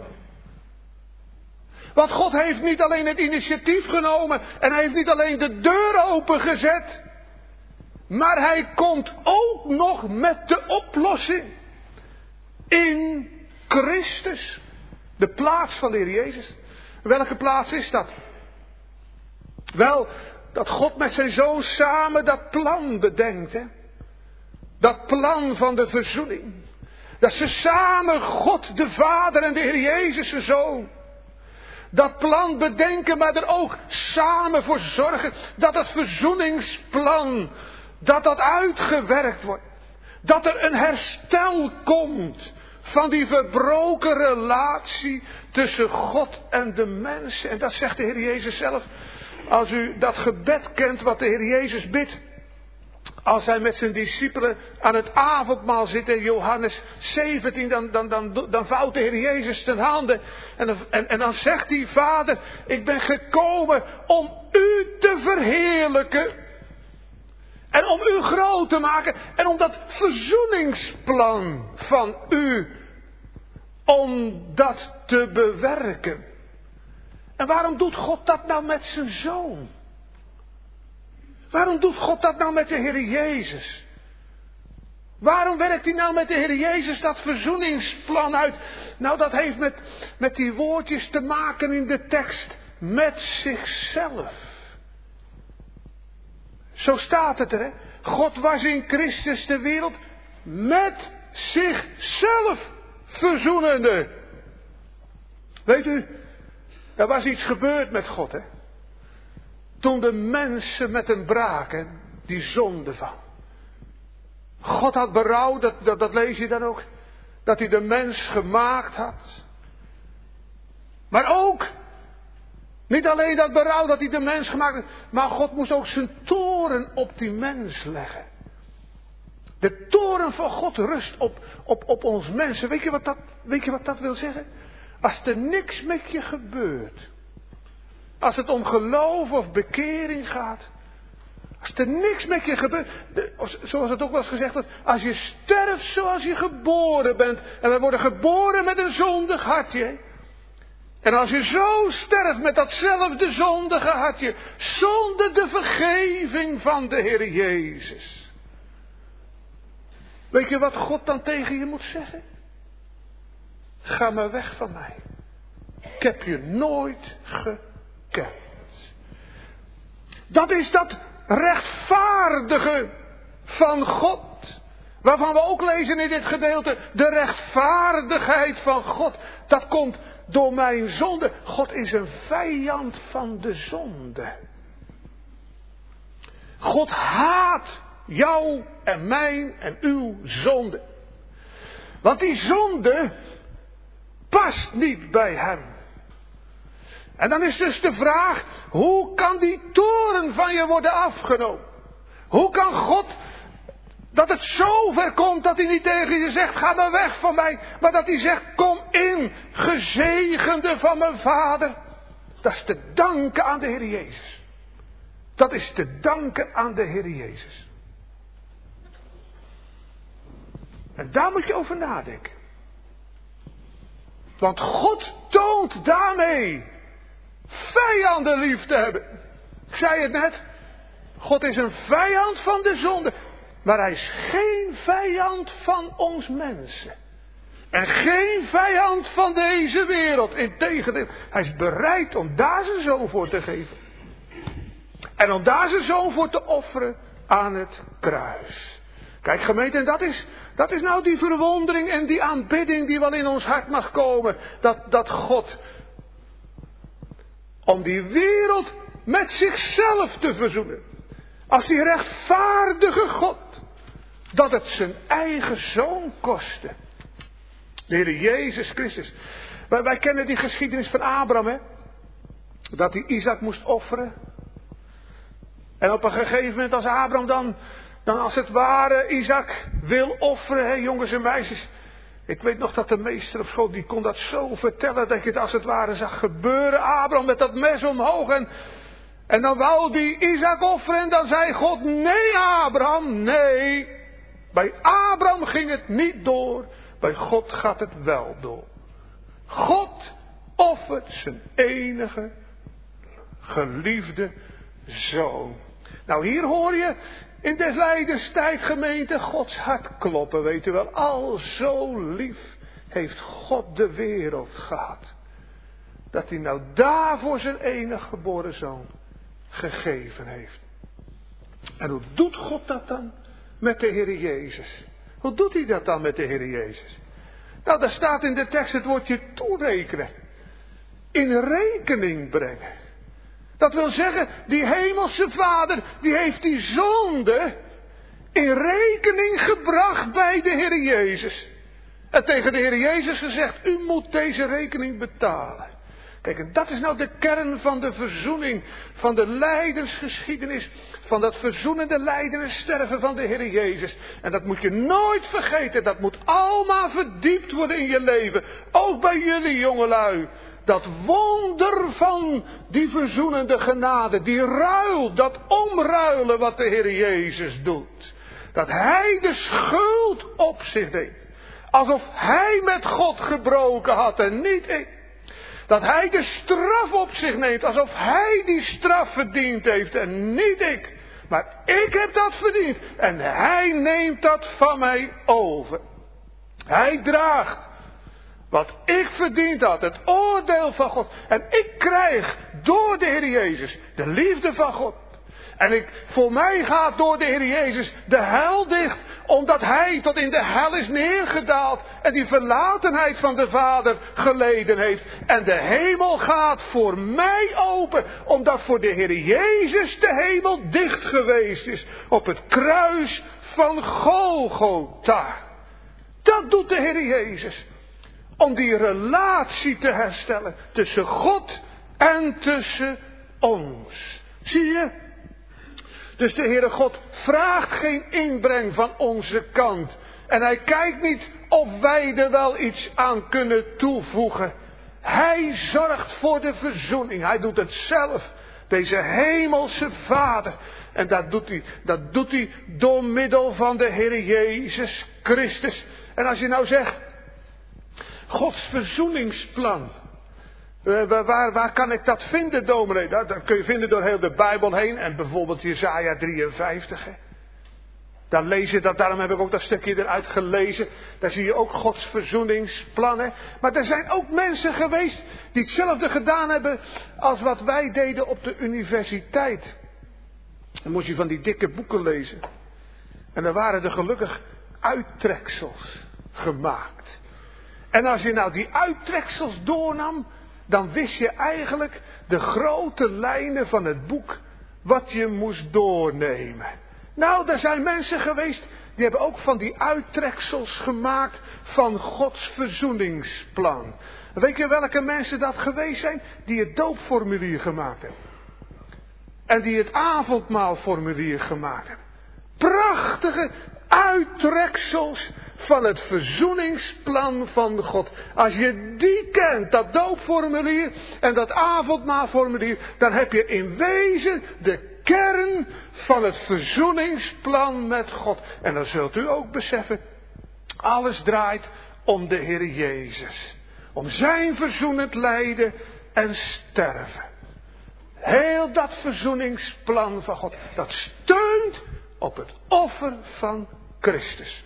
Want God heeft niet alleen het initiatief genomen en hij heeft niet alleen de deur opengezet, maar hij komt ook nog met de oplossing. In Christus. De plaats van de Heer Jezus. Welke plaats is dat? Wel, dat God met zijn Zoon samen dat plan bedenkt. Hè? Dat plan van de verzoening. Dat ze samen God de Vader en de Heer Jezus de Zoon. Dat plan bedenken, maar er ook samen voor zorgen dat het verzoeningsplan, dat dat uitgewerkt wordt. Dat er een herstel komt van die verbroken relatie tussen God en de mensen. En dat zegt de Heer Jezus zelf. Als u dat gebed kent wat de Heer Jezus bidt. Als hij met zijn discipelen aan het avondmaal zit in Johannes zeventien. Dan, dan, dan, dan vouwt de Heer Jezus zijn handen. En, en, en dan zegt hij: Vader, ik ben gekomen om u te verheerlijken. En om u groot te maken. En om dat verzoeningsplan van u. Om dat te bewerken. En waarom doet God dat nou met zijn Zoon? Waarom doet God dat nou met de Heer Jezus? Waarom werkt hij nou met de Heer Jezus dat verzoeningsplan uit? Nou, dat heeft met, met die woordjes te maken in de tekst. Met zichzelf. Zo staat het er, hè. God was in Christus de wereld met zichzelf verzoenende. Weet u, er was iets gebeurd met God, hè. Toen de mensen met hem braken, die zonde van. God had berouw, dat, dat, dat lees je dan ook. Dat hij de mens gemaakt had. Maar ook, niet alleen dat berouw dat hij de mens gemaakt had. Maar God moest ook zijn toorn op die mens leggen. De toorn van God rust op, op, op ons mensen. Weet je, wat dat, weet je wat dat wil zeggen? Als er niks met je gebeurt. Als het om geloof of bekering gaat. Als er niks met je gebeurt. De, zoals het ook wel eens gezegd wordt. Als je sterft zoals je geboren bent. En we worden geboren met een zondig hartje. En als je zo sterft met datzelfde zondige hartje. Zonder de vergeving van de Heer Jezus. Weet je wat God dan tegen je moet zeggen? Ga maar weg van mij. Ik heb je nooit gekend. Dat is dat rechtvaardige van God. Waarvan we ook lezen in dit gedeelte, de rechtvaardigheid van God. Dat komt door mijn zonde. God is een vijand van de zonde. God haat jou en mijn en uw zonde. Want die zonde past niet bij hem. En dan is dus de vraag, hoe kan die toorn van je worden afgenomen? Hoe kan God, dat het zo ver komt dat hij niet tegen je zegt, ga maar weg van mij. Maar dat hij zegt, kom in, gezegende van mijn Vader. Dat is te danken aan de Heer Jezus. Dat is te danken aan de Heer Jezus. En daar moet je over nadenken. Want God toont daarmee vijanden lief te hebben. Ik zei het net. God is een vijand van de zonde. Maar hij is geen vijand van ons mensen. En geen vijand van deze wereld. Integendeel, hij is bereid om daar zijn zoon voor te geven. En om daar zijn zoon voor te offeren aan het kruis. Kijk gemeente, en dat is, dat is nou die verwondering en die aanbidding die wel in ons hart mag komen. Dat, dat God, om die wereld met zichzelf te verzoenen. Als die rechtvaardige God, dat het zijn eigen zoon kostte. De Heer Jezus Christus. Wij, wij kennen die geschiedenis van Abraham, hè. Dat hij Isaac moest offeren. En op een gegeven moment als Abraham dan, dan als het ware Isaac wil offeren, hè, jongens en meisjes. Ik weet nog dat de meester op school, die kon dat zo vertellen dat je het als het ware zag gebeuren. Abraham met dat mes omhoog en, en dan wou die Isaac offeren en dan zei God, nee Abraham, nee. Bij Abraham ging het niet door, bij God gaat het wel door. God offert zijn enige geliefde zoon. Nou, hier hoor je in des Lijdenstijd gemeente Gods hart kloppen, weet u wel. Al zo lief heeft God de wereld gehad. Dat hij nou daarvoor zijn enige geboren zoon gegeven heeft. En hoe doet God dat dan met de Heer Jezus? Hoe doet hij dat dan met de Heer Jezus? Nou, daar staat in de tekst het woordje toerekenen. In rekening brengen. Dat wil zeggen, die hemelse Vader, die heeft die zonde in rekening gebracht bij de Heer Jezus. En tegen de Heer Jezus gezegd, u moet deze rekening betalen. Kijk, en dat is nou de kern van de verzoening, van de lijdensgeschiedenis, van dat verzoenende lijden en sterven van de Heer Jezus. En dat moet je nooit vergeten, dat moet allemaal verdiept worden in je leven. Ook bij jullie jongelui. Dat wonder van die verzoenende genade, die ruil, dat omruilen wat de Heer Jezus doet. Dat Hij de schuld op zich neemt. Alsof Hij met God gebroken had en niet ik. Dat Hij de straf op zich neemt, alsof Hij die straf verdiend heeft en niet ik. Maar ik heb dat verdiend en Hij neemt dat van mij over. Hij draagt wat ik verdiend had, het oordeel van God. En ik krijg door de Heer Jezus de liefde van God. En ik, voor mij gaat door de Heer Jezus de hel dicht, omdat Hij tot in de hel is neergedaald en die verlatenheid van de Vader geleden heeft. En de hemel gaat voor mij open, omdat voor de Heer Jezus de hemel dicht geweest is op het kruis van Golgotha. Dat doet de Heer Jezus. Om die relatie te herstellen tussen God en tussen ons. Zie je? Dus de Heere God vraagt geen inbreng van onze kant. En Hij kijkt niet of wij er wel iets aan kunnen toevoegen. Hij zorgt voor de verzoening. Hij doet het zelf. Deze hemelse Vader. En dat doet hij, dat doet hij door middel van de Heer Jezus Christus. En als je nou zegt, Gods verzoeningsplan. Uh, waar, waar kan ik dat vinden, dominee? Dat, dat kun je vinden door heel de Bijbel heen. En bijvoorbeeld Jesaja drieënvijftig. Hè. Dan lees je dat, daarom heb ik ook dat stukje eruit gelezen. Daar zie je ook Gods verzoeningsplannen. Maar er zijn ook mensen geweest die hetzelfde gedaan hebben als wat wij deden op de universiteit. Dan moest je van die dikke boeken lezen. En dan waren er gelukkig uittreksels gemaakt. En als je nou die uittreksels doornam, dan wist je eigenlijk de grote lijnen van het boek wat je moest doornemen. Nou, er zijn mensen geweest die hebben ook van die uittreksels gemaakt van Gods verzoeningsplan. Weet je welke mensen dat geweest zijn? Die het doopformulier gemaakt hebben. En die het avondmaalformulier gemaakt hebben. Prachtige uittreksels van het verzoeningsplan van God. Als je die kent, dat doopformulier en dat avondmaalformulier, dan heb je in wezen de kern van het verzoeningsplan met God. En dan zult u ook beseffen, alles draait om de Heer Jezus. Om zijn verzoenend lijden en sterven. Heel dat verzoeningsplan van God, dat steunt op het offer van Christus.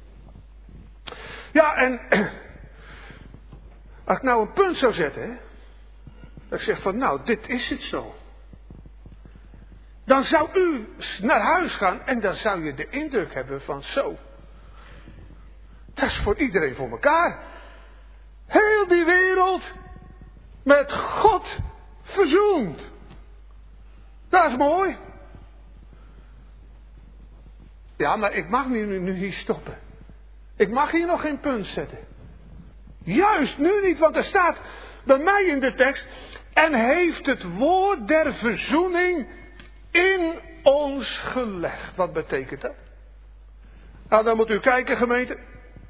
Ja, en als ik nou een punt zou zetten, hè, dat ik zeg van nou, dit is het zo. Dan zou u naar huis gaan en dan zou je de indruk hebben van zo. Dat is voor iedereen voor elkaar. Heel die wereld met God verzoend. Dat is mooi. Ja, maar ik mag nu, nu hier stoppen. Ik mag hier nog geen punt zetten. Juist nu niet, want er staat bij mij in de tekst. En heeft het woord der verzoening in ons gelegd. Wat betekent dat? Nou, dan moet u kijken, gemeente.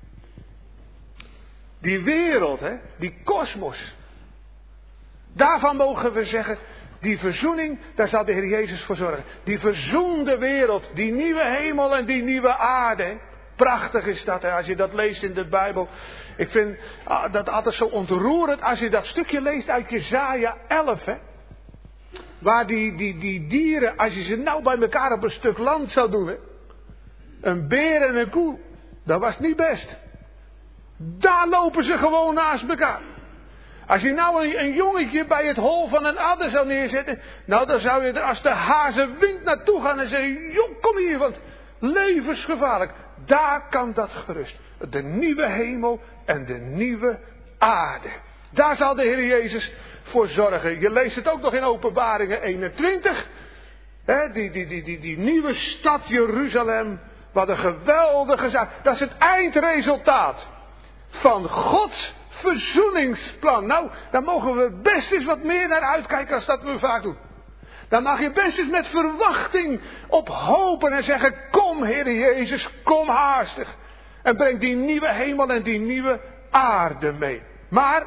Die wereld, hè, die kosmos. Daarvan mogen we zeggen, die verzoening, daar zal de Heer Jezus voor zorgen. Die verzoende wereld, die nieuwe hemel en die nieuwe aarde. Prachtig is dat, hè, als je dat leest in de Bijbel. Ik vind ah, dat altijd zo ontroerend als je dat stukje leest uit Jesaja elf. Hè, waar die, die, die dieren, als je ze nou bij elkaar op een stuk land zou doen. Hè, een beer en een koe, dat was niet best. Daar lopen ze gewoon naast elkaar. Als je nou een, een jongetje bij het hol van een adder zou neerzetten. Nou, dan zou je er als de hazenwind naartoe gaan en zeggen, jong, kom hier, want levensgevaarlijk. Daar kan dat gerust. De nieuwe hemel en de nieuwe aarde. Daar zal de Heer Jezus voor zorgen. Je leest het ook nog in Openbaringen eenentwintig. He, die, die, die, die, die nieuwe stad Jeruzalem. Wat een geweldige zaak. Dat is het eindresultaat van Gods verzoeningsplan. Nou, daar mogen we best eens wat meer naar uitkijken als dat we vaak doen. Dan mag je best eens met verwachting op hopen en zeggen, kom Heer Jezus, kom haastig. En breng die nieuwe hemel en die nieuwe aarde mee. Maar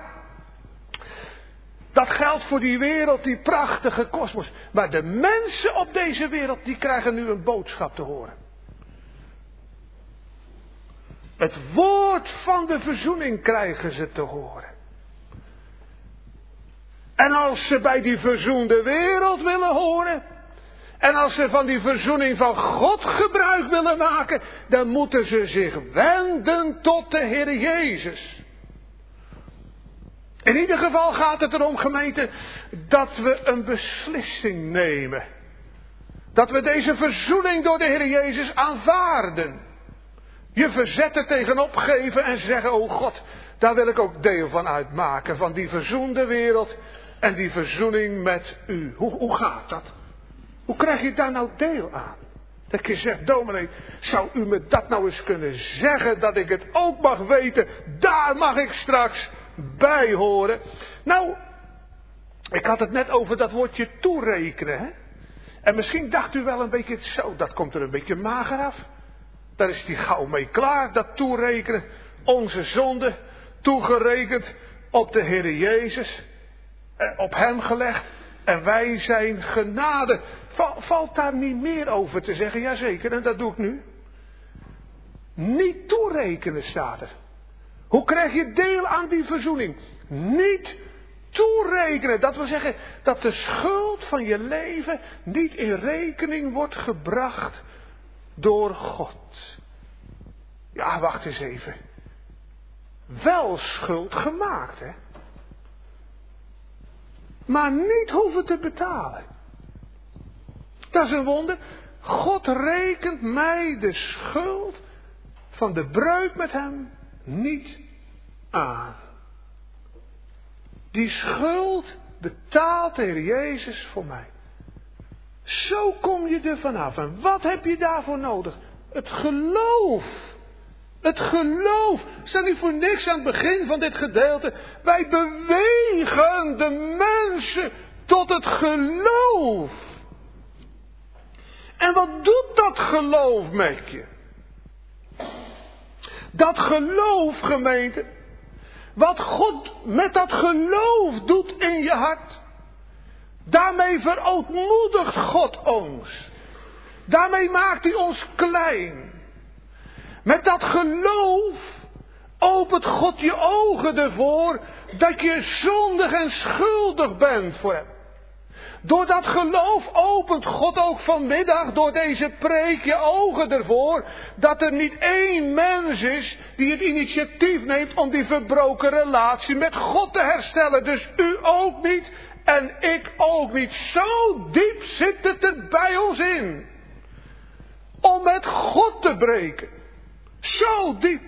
dat geldt voor die wereld, die prachtige kosmos. Maar de mensen op deze wereld, die krijgen nu een boodschap te horen. Het woord van de verzoening krijgen ze te horen. En als ze bij die verzoende wereld willen horen. En als ze van die verzoening van God gebruik willen maken. Dan moeten ze zich wenden tot de Heer Jezus. In ieder geval gaat het erom, gemeente, dat we een beslissing nemen. Dat we deze verzoening door de Heer Jezus aanvaarden. Je verzetten tegen opgeven en zeggen, oh God, daar wil ik ook deel van uitmaken. Van die verzoende wereld en die verzoening met u. Hoe, hoe gaat dat? Hoe krijg je daar nou deel aan? Dat je zegt, dominee, zou u me dat nou eens kunnen zeggen, dat ik het ook mag weten, daar mag ik straks bij horen. Nou, ik had het net over dat woordje toerekenen. Hè? En misschien dacht u wel een beetje, zo, dat komt er een beetje mager af. Daar is die gauw mee klaar, dat toerekenen. Onze zonde toegerekend op de Heer Jezus. Op hem gelegd. En wij zijn genade. Valt daar niet meer over te zeggen? Jazeker, en dat doe ik nu. Niet toerekenen staat er. Hoe krijg je deel aan die verzoening? Niet toerekenen. Dat wil zeggen dat de schuld van je leven niet in rekening wordt gebracht door God. Ja, wacht eens even. Wel schuld gemaakt, hè? Maar niet hoeven te betalen. Dat is een wonder. God rekent mij de schuld van de breuk met hem niet aan. Die schuld betaalt de Heer Jezus voor mij. Zo kom je er vanaf. En wat heb je daarvoor nodig? Het geloof. Het geloof. Stel niet voor niks aan het begin van dit gedeelte. Wij bewegen de mensen tot het geloof. En wat doet dat geloof met je? Dat geloof, gemeente. Wat God met dat geloof doet in je hart. Daarmee verootmoedigt God ons. Daarmee maakt hij ons klein. Met dat geloof opent God je ogen ervoor dat je zondig en schuldig bent voor hem. Door dat geloof opent God ook vanmiddag door deze preek je ogen ervoor dat er niet één mens is die het initiatief neemt om die verbroken relatie met God te herstellen. Dus u ook niet en ik ook niet. Zo diep zit het er bij ons in. Om met God te breken. Zo diep.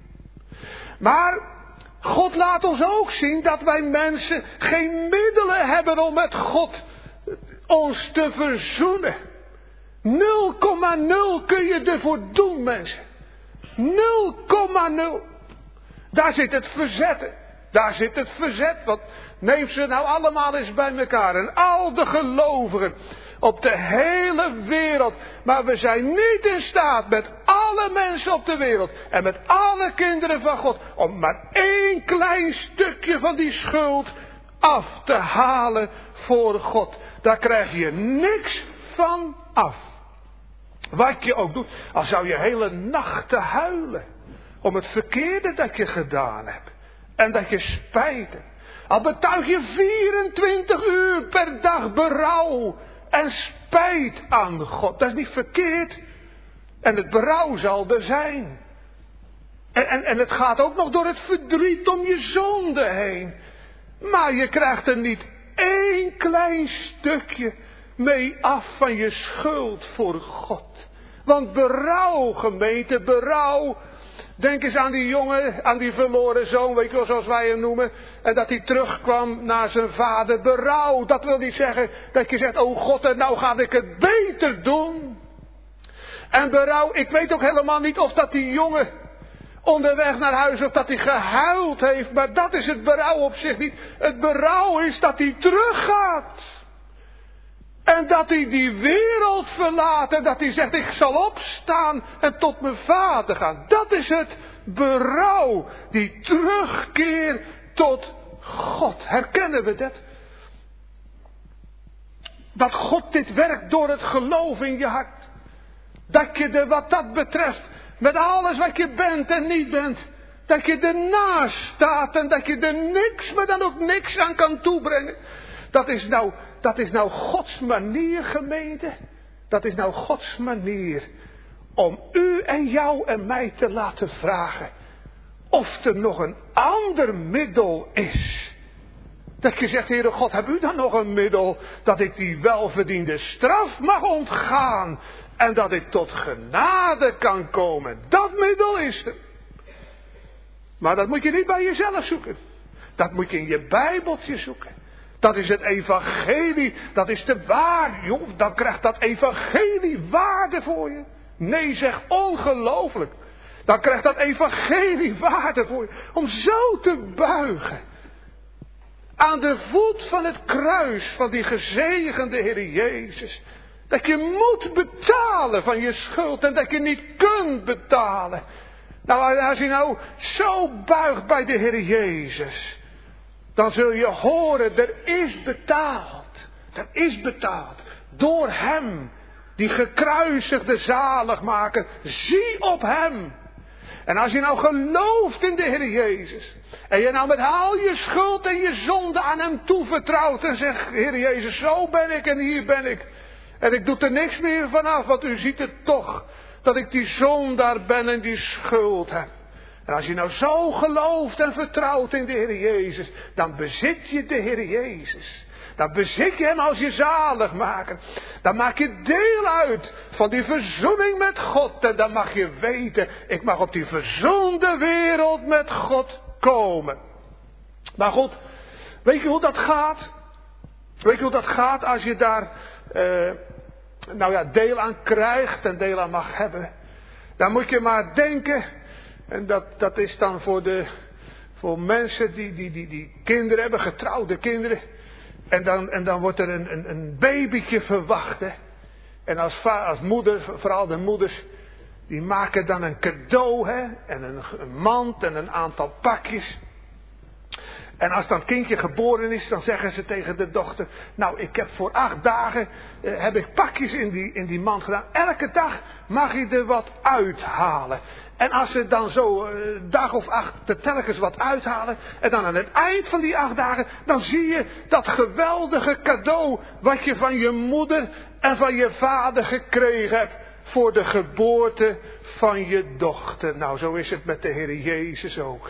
Maar God laat ons ook zien dat wij mensen geen middelen hebben om met God ons te verzoenen. nul komma nul kun je ervoor doen, mensen. nul komma nul. Daar zit het verzet. Daar zit het verzet. Want neem ze nou allemaal eens bij elkaar. En al de gelovigen op de hele wereld. Maar we zijn niet in staat met alle mensen op de wereld. En met alle kinderen van God. Om maar één klein stukje van die schuld af te halen voor God. Daar krijg je niks van af. Wat je ook doet. Al zou je hele nachten huilen. Om het verkeerde dat je gedaan hebt. En dat je spijt hebt. Al betuig je vierentwintig uur per dag berouw. En spijt aan God. Dat is niet verkeerd. En het berouw zal er zijn. En, en, en het gaat ook nog door het verdriet om je zonde heen. Maar je krijgt er niet één klein stukje mee af van je schuld voor God. Want berouw, gemeente, berouw. Denk eens aan die jongen, aan die verloren zoon, weet je wel, zoals wij hem noemen. En dat hij terugkwam naar zijn vader. Berouw, dat wil niet zeggen dat je zegt, oh God, en nou ga ik het beter doen. En berouw, ik weet ook helemaal niet of dat die jongen onderweg naar huis, of dat hij gehuild heeft. Maar dat is het berouw op zich niet. Het berouw is dat hij teruggaat. En dat hij die wereld verlaat. En dat hij zegt, ik zal opstaan en tot mijn vader gaan. Dat is het berouw. Die terugkeer tot God. Herkennen we dat? Dat God dit werkt door het geloof in je hart. Dat je er wat dat betreft, met alles wat je bent en niet bent, dat je ernaast staat en dat je er niks, maar dan ook niks aan kan toebrengen. Dat is nou, dat is nou Gods manier, gemeente. Dat is nou Gods manier om u en jou en mij te laten vragen of er nog een ander middel is. Dat je zegt, Heere God, heb u dan nog een middel dat ik die welverdiende straf mag ontgaan en dat ik tot genade kan komen. Dat middel is er. Maar dat moet je niet bij jezelf zoeken. Dat moet je in je Bijbeltje zoeken. Dat is het evangelie, dat is de waarde. Joh, dan krijgt dat evangelie waarde voor je. Nee, zeg, ongelooflijk. Dan krijgt dat evangelie waarde voor je. Om zo te buigen. Aan de voet van het kruis van die gezegende Heer Jezus. Dat je moet betalen van je schuld en dat je niet kunt betalen. Nou, als je nou zo buigt bij de Heer Jezus, dan zul je horen, er is betaald. Er is betaald. Door hem, die gekruisigde zaligmaker. Zie op hem. En als je nou gelooft in de Heer Jezus. En je nou met al je schuld en je zonde aan hem toevertrouwt. En zegt, Heer Jezus, zo ben ik en hier ben ik. En ik doe er niks meer vanaf, want u ziet het toch. Dat ik die zondaar ben en die schuld heb. En als je nou zo gelooft en vertrouwt in de Heer Jezus, dan bezit je de Heer Jezus. Dan bezit je hem als je zaligmaker. Dan maak je deel uit van die verzoening met God. En dan mag je weten, ik mag op die verzoende wereld met God komen. Maar goed, weet je hoe dat gaat? Weet je hoe dat gaat als je daar uh, nou ja, deel aan krijgt en deel aan mag hebben? Dan moet je maar denken, en dat, dat is dan voor, de, voor mensen die, die, die, die kinderen hebben, getrouwde kinderen. En dan, en dan wordt er een, een, een babytje verwacht. Hè? En als, va, als moeder, vooral de moeders, die maken dan een cadeau. Hè? En een, een mand en een aantal pakjes. En als dat kindje geboren is, dan zeggen ze tegen de dochter, nou, ik heb voor acht dagen, eh, heb ik pakjes in die, in die mand gedaan. Elke dag mag je er wat uithalen. En als ze dan zo een uh, dag of acht er telkens wat uithalen, en dan aan het eind van die acht dagen, dan zie je dat geweldige cadeau wat je van je moeder en van je vader gekregen hebt voor de geboorte van je dochter. Nou, zo is het met de Heer Jezus ook.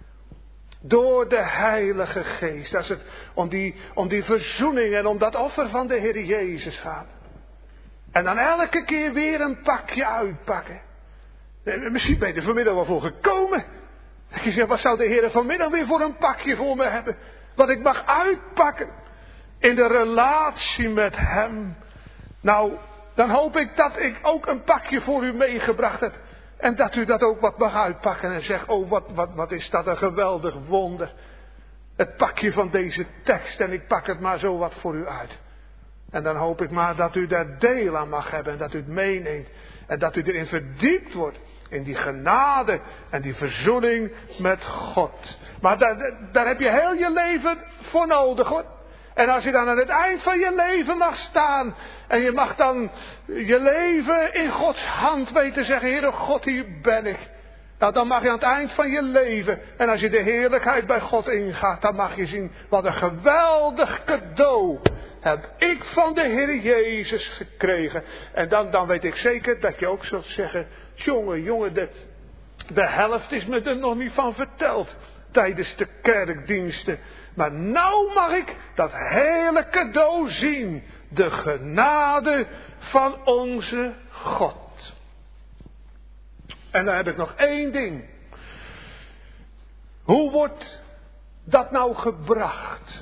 Door de Heilige Geest. Als het om die, om die verzoening en om dat offer van de Heer Jezus gaat. En dan elke keer weer een pakje uitpakken. Misschien ben je er vanmiddag wel voor gekomen. Dat je zegt, wat zou de Heer vanmiddag weer voor een pakje voor me hebben? Wat ik mag uitpakken. In de relatie met Hem. Nou, dan hoop ik dat ik ook een pakje voor u meegebracht heb. En dat u dat ook wat mag uitpakken en zegt, oh wat, wat, wat is dat een geweldig wonder. Het pakje van deze tekst en ik pak het maar zo wat voor u uit. En dan hoop ik maar dat u daar deel aan mag hebben en dat u het meeneemt. En dat u erin verdiept wordt in die genade en die verzoening met God. Maar daar, daar heb je heel je leven voor nodig hoor. En als je dan aan het eind van je leven mag staan. En je mag dan je leven in Gods hand weten zeggen. Heere God, hier ben ik. Nou, dan mag je aan het eind van je leven. En als je de heerlijkheid bij God ingaat. Dan mag je zien wat een geweldig cadeau heb ik van de Heer Jezus gekregen. En dan, dan weet ik zeker dat je ook zult zeggen. Jongen, jongen, de, de helft is me er nog niet van verteld. Tijdens de kerkdiensten. Maar nou mag ik dat hele cadeau zien. De genade van onze God. En dan heb ik nog één ding. Hoe wordt dat nou gebracht?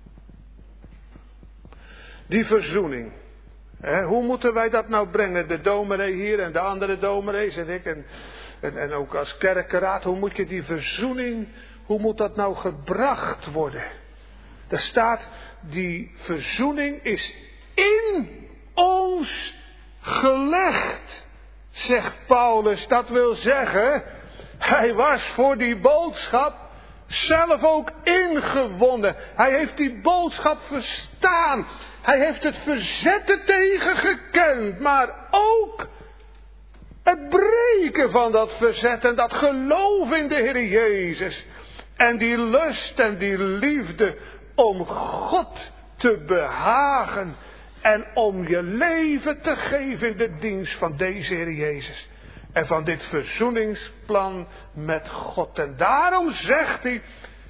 Die verzoening. He, hoe moeten wij dat nou brengen? De dominee hier en de andere dominees en ik. En, en, en ook als kerkenraad. Hoe moet je die verzoening... Hoe moet dat nou gebracht worden? Er staat, die verzoening is in ons gelegd, zegt Paulus. Dat wil zeggen, hij was voor die boodschap zelf ook ingewonnen. Hij heeft die boodschap verstaan. Hij heeft het verzet er tegen gekend, maar ook het breken van dat verzet en dat geloof in de Heer Jezus. En die lust en die liefde om God te behagen. En om je leven te geven in de dienst van deze Heer Jezus. En van dit verzoeningsplan met God. En daarom zegt hij.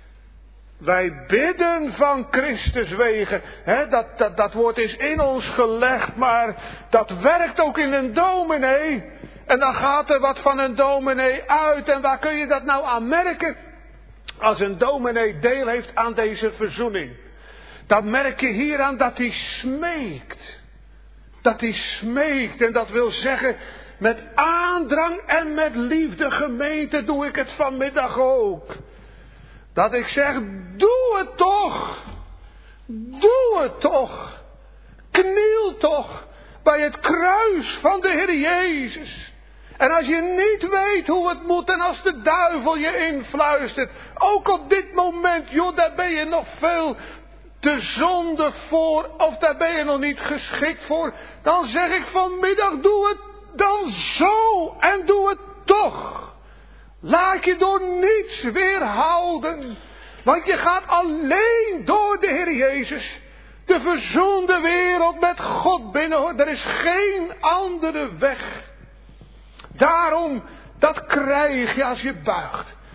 Wij bidden van Christus wegen. He, dat, dat, dat woord is in ons gelegd. Maar dat werkt ook in een dominee. En dan gaat er wat van een dominee uit. En waar kun je dat nou aan merken? Als een dominee deel heeft aan deze verzoening. Dan merk je hieraan dat hij smeekt. Dat hij smeekt. En dat wil zeggen, met aandrang en met liefde, gemeente, doe ik het vanmiddag ook. Dat ik zeg, doe het toch. Doe het toch. Kniel toch bij het kruis van de Heer Jezus. En als je niet weet hoe het moet en als de duivel je influistert. Ook op dit moment, joh, daar ben je nog veel te zondig voor. Of daar ben je nog niet geschikt voor. Dan zeg ik vanmiddag, doe het dan zo. En doe het toch. Laat je door niets weerhouden. Want je gaat alleen door de Heer Jezus de verzoende wereld met God binnen. Er is geen andere weg. Daarom, dat krijg je als je buigt.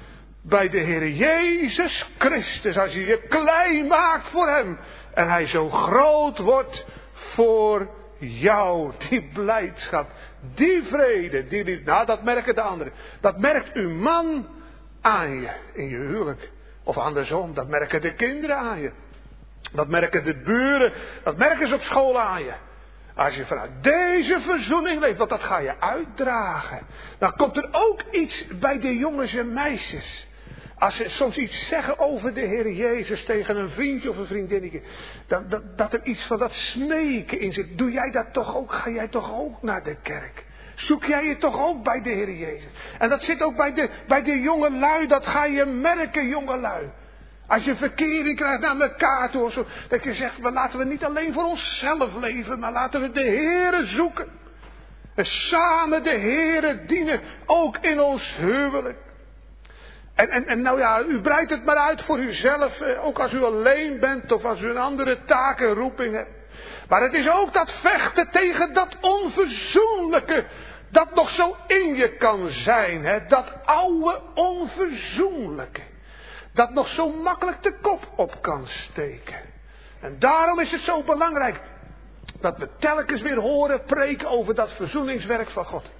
bij de Heer Jezus Christus. Als je je klein maakt voor hem. En hij zo groot wordt voor jou. Die blijdschap. Die vrede. Die liefde. Nou, dat merken de anderen. Dat merkt uw man aan je. In je huwelijk. Of andersom. Dat merken de kinderen aan je. Dat merken de buren. Dat merken ze op school aan je. Als je vanuit deze verzoening leeft. Want dat ga je uitdragen. Dan komt er ook iets bij de jongens en meisjes. Als ze soms iets zeggen over de Heer Jezus tegen een vriendje of een vriendinnetje. Dat, dat, dat er iets van dat smeken in zit. Doe jij dat toch ook? Ga jij toch ook naar de kerk? Zoek jij je toch ook bij de Heer Jezus? En dat zit ook bij de, bij de jonge lui. Dat ga je merken, jonge lui. Als je verkering krijgt naar elkaar toe. Zo, dat je zegt, maar laten we niet alleen voor onszelf leven. Maar laten we de Heere zoeken. En samen de Heere dienen. Ook in ons huwelijk. En, en, en nou ja, u breidt het maar uit voor uzelf. Ook als u alleen bent. Of als u een andere taak en roeping hebt. Maar het is ook dat vechten tegen dat onverzoenlijke. Dat nog zo in je kan zijn. Hè? Dat oude onverzoenlijke. Dat nog zo makkelijk de kop op kan steken. En daarom is het zo belangrijk. Dat we telkens weer horen preken over dat verzoeningswerk van God.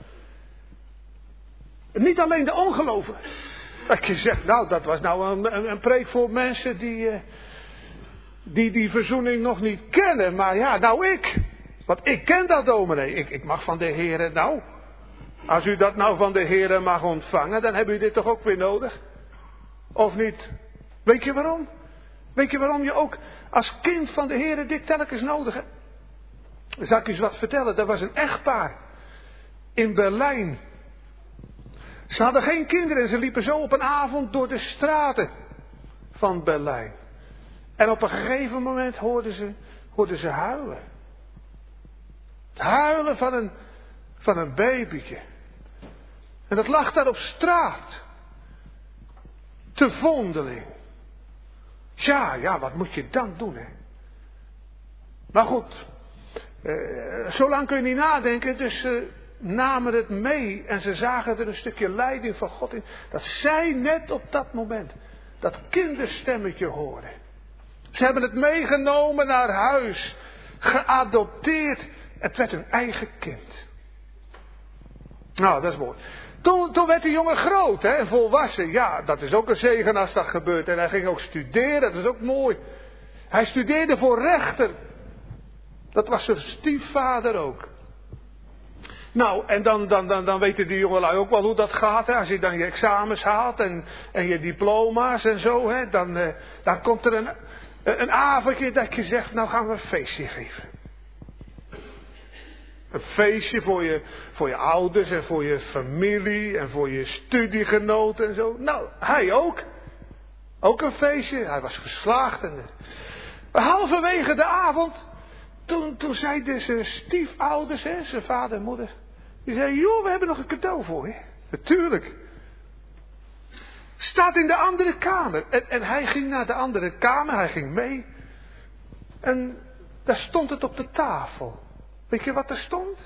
Niet alleen de ongelovigen. Dat je zegt, nou dat was nou een, een, een preek voor mensen die, uh, die die verzoening nog niet kennen. Maar ja, nou ik. Want ik ken dat dominee. Ik, ik mag van de Heere nou. Als u dat nou van de Heere mag ontvangen, dan hebben u dit toch ook weer nodig? Of niet? Weet je waarom? Weet je waarom je ook als kind van de Heere dit telkens nodig hebt? Dan zal ik u eens wat vertellen. Er was een echtpaar in Berlijn. Ze hadden geen kinderen en ze liepen zo op een avond door de straten van Berlijn. En op een gegeven moment hoorden ze, hoorden ze huilen. Het huilen van een, van een babytje. En dat lag daar op straat. Te vondeling. Ja, ja, wat moet je dan doen, hè? Maar goed, eh, zo lang kun je niet nadenken, dus ze namen het mee en ze zagen er een stukje leiding van God in. Dat zij net op dat moment dat kinderstemmetje hoorden. Ze hebben het meegenomen naar huis, geadopteerd. Het werd hun eigen kind. Nou, dat is mooi. Toen, toen werd die jongen groot, hè, en volwassen. Ja, dat is ook een zegen als dat gebeurt. En hij ging ook studeren, dat is ook mooi. Hij studeerde voor rechter. Dat was zijn stiefvader ook. Nou, en dan, dan, dan, dan weten die jongelui ook wel hoe dat gaat. Hè. Als je dan je examens haalt en, en je diploma's en zo, hè, dan, eh, dan komt er een, een avondje dat je zegt, nou gaan we een feestje geven. Een feestje voor je, voor je ouders en voor je familie en voor je studiegenoten en zo. Nou, hij ook. Ook een feestje. Hij was geslaagd. En halverwege de avond, toen, toen zeiden zijn stiefouders, hè, zijn vader en moeder. Die zeiden, joh, we hebben nog een cadeau voor je. Natuurlijk. Staat in de andere kamer. En, en hij ging naar de andere kamer, hij ging mee. En daar stond het op de tafel. Weet je wat er stond?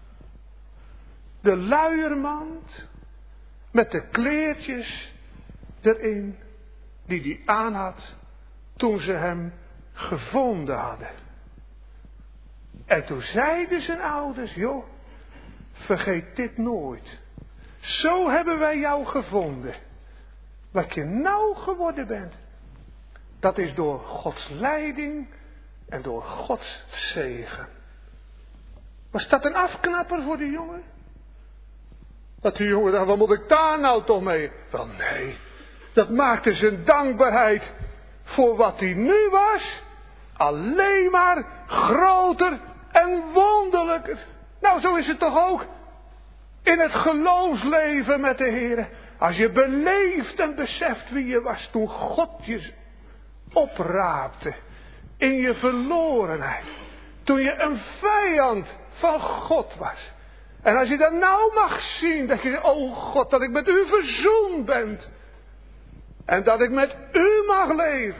De luiermand met de kleertjes erin die hij aan had toen ze hem gevonden hadden. En toen zeiden zijn ouders, joh, vergeet dit nooit. Zo hebben wij jou gevonden. Wat je nou geworden bent, dat is door Gods leiding en door Gods zegen. Was dat een afknapper voor die jongen? Dat die jongen dacht, wat moet ik daar nou toch mee? Wel nee, dat maakte zijn dankbaarheid voor wat hij nu was alleen maar groter en wonderlijker. Nou, zo is het toch ook in het geloofsleven met de Heer. Als je beleeft en beseft wie je was toen God je opraapte in je verlorenheid. Toen je een vijand van God was. En als je dat nou mag zien, dat je, oh God, dat ik met u verzoend ben. En dat ik met u mag leven.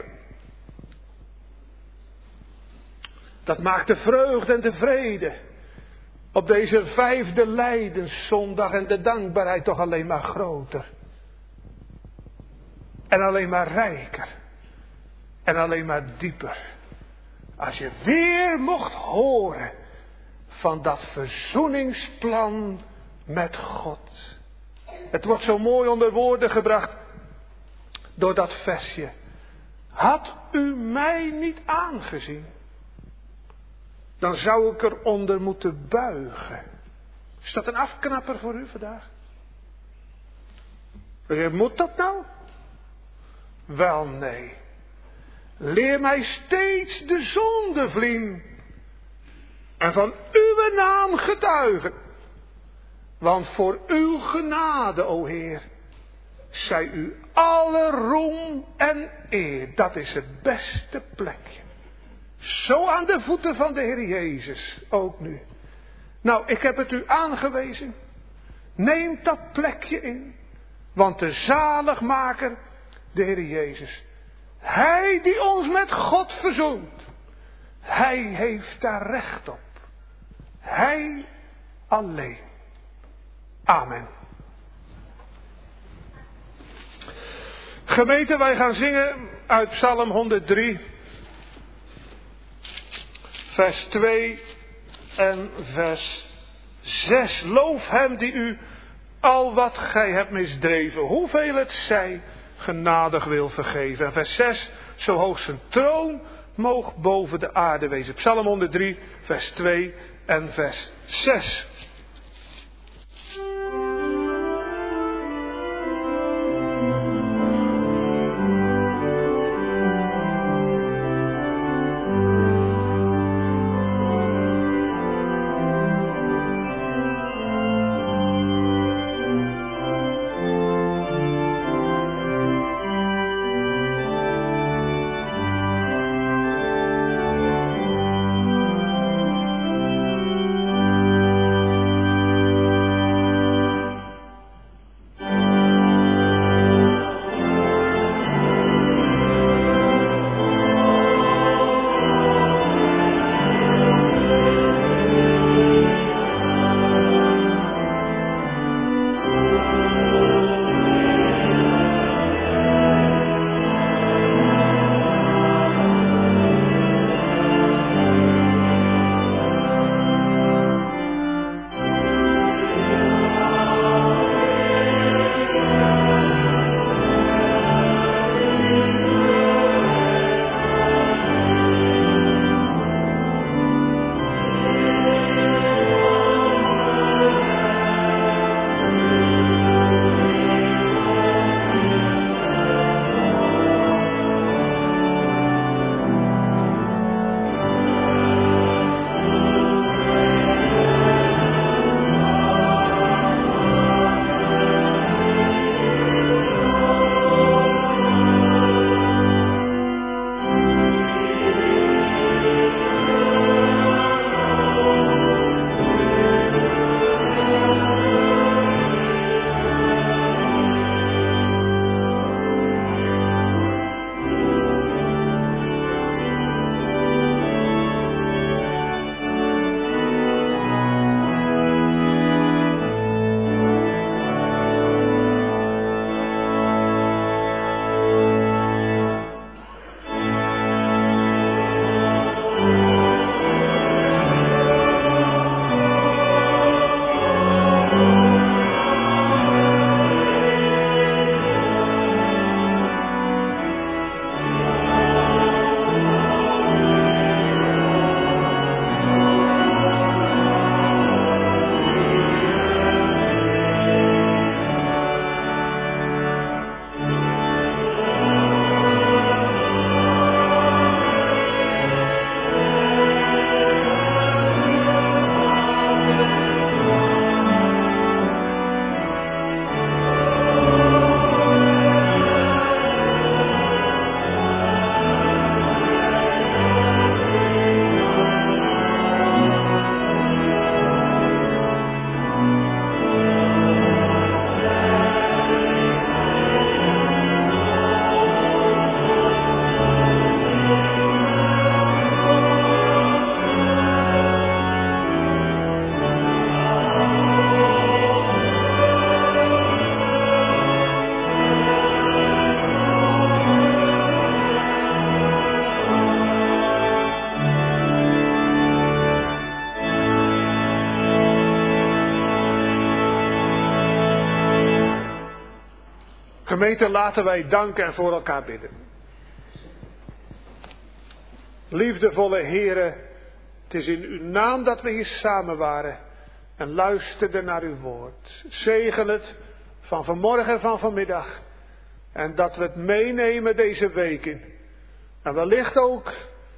Dat maakt de vreugde en de vrede op deze vijfde lijdenszondag en de dankbaarheid toch alleen maar groter. En alleen maar rijker. En alleen maar dieper. Als je weer mocht horen van dat verzoeningsplan met God. Het wordt zo mooi onder woorden gebracht door dat versje. Had u mij niet aangezien, dan zou ik eronder moeten buigen. Is dat een afknapper voor u vandaag? Moet dat nou? Wel nee. Leer mij steeds de zonde vlien. En van uw naam getuigen. Want voor uw genade, o Heer, zij u alle roem en eer. Dat is het beste plekje. Zo aan de voeten van de Heer Jezus, ook nu. Nou, ik heb het u aangewezen. Neem dat plekje in. Want de zaligmaker, de Heer Jezus, Hij die ons met God verzoent, Hij heeft daar recht op. Hij alleen. Amen. Gemeente, wij gaan zingen uit Psalm honderddrie, vers twee en vers zes. Loof hem die u al wat gij hebt misdreven, hoeveel het zij, genadig wil vergeven. En vers zes, zo hoog zijn troon moog boven de aarde wezen. Psalm honderddrie, vers twee en vers zes. Gemeente, laten wij danken en voor elkaar bidden. Liefdevolle Heere, het is in uw naam dat we hier samen waren en luisterden naar uw woord. Zegen het van vanmorgen en van vanmiddag. En dat we het meenemen deze week in. En wellicht ook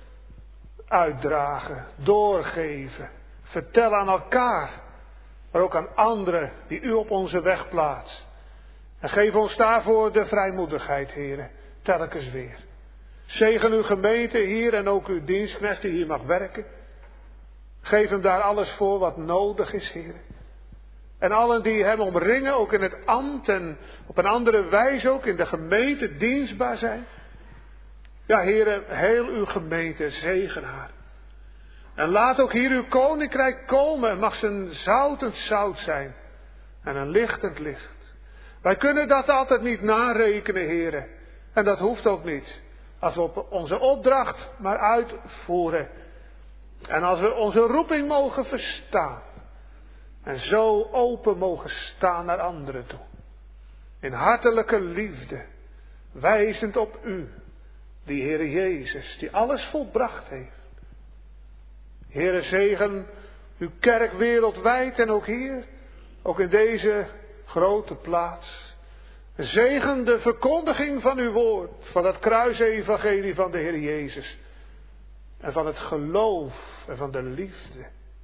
uitdragen, doorgeven, vertellen aan elkaar, maar ook aan anderen die u op onze weg plaatst. En geef ons daarvoor de vrijmoedigheid, Heere, telkens weer. Zegen uw gemeente hier en ook uw dienstknecht die hier mag werken. Geef hem daar alles voor wat nodig is, Heere. En allen die hem omringen, ook in het ambt en op een andere wijze ook in de gemeente dienstbaar zijn. Ja, Heere, heel uw gemeente, zegen haar. En laat ook hier uw koninkrijk komen en mag zijn zoutend zout zijn en een lichtend licht. Wij kunnen dat altijd niet narekenen, Heere. En dat hoeft ook niet. Als we op onze opdracht maar uitvoeren. En als we onze roeping mogen verstaan. En zo open mogen staan naar anderen toe. In hartelijke liefde. Wijzend op u. Die Heere Jezus. Die alles volbracht heeft. Heere, zegen uw kerk wereldwijd en ook hier. Ook in deze grote plaats. Zegen de verkondiging van uw woord. Van het kruisevangelie van de Heer Jezus. En van het geloof en van de liefde.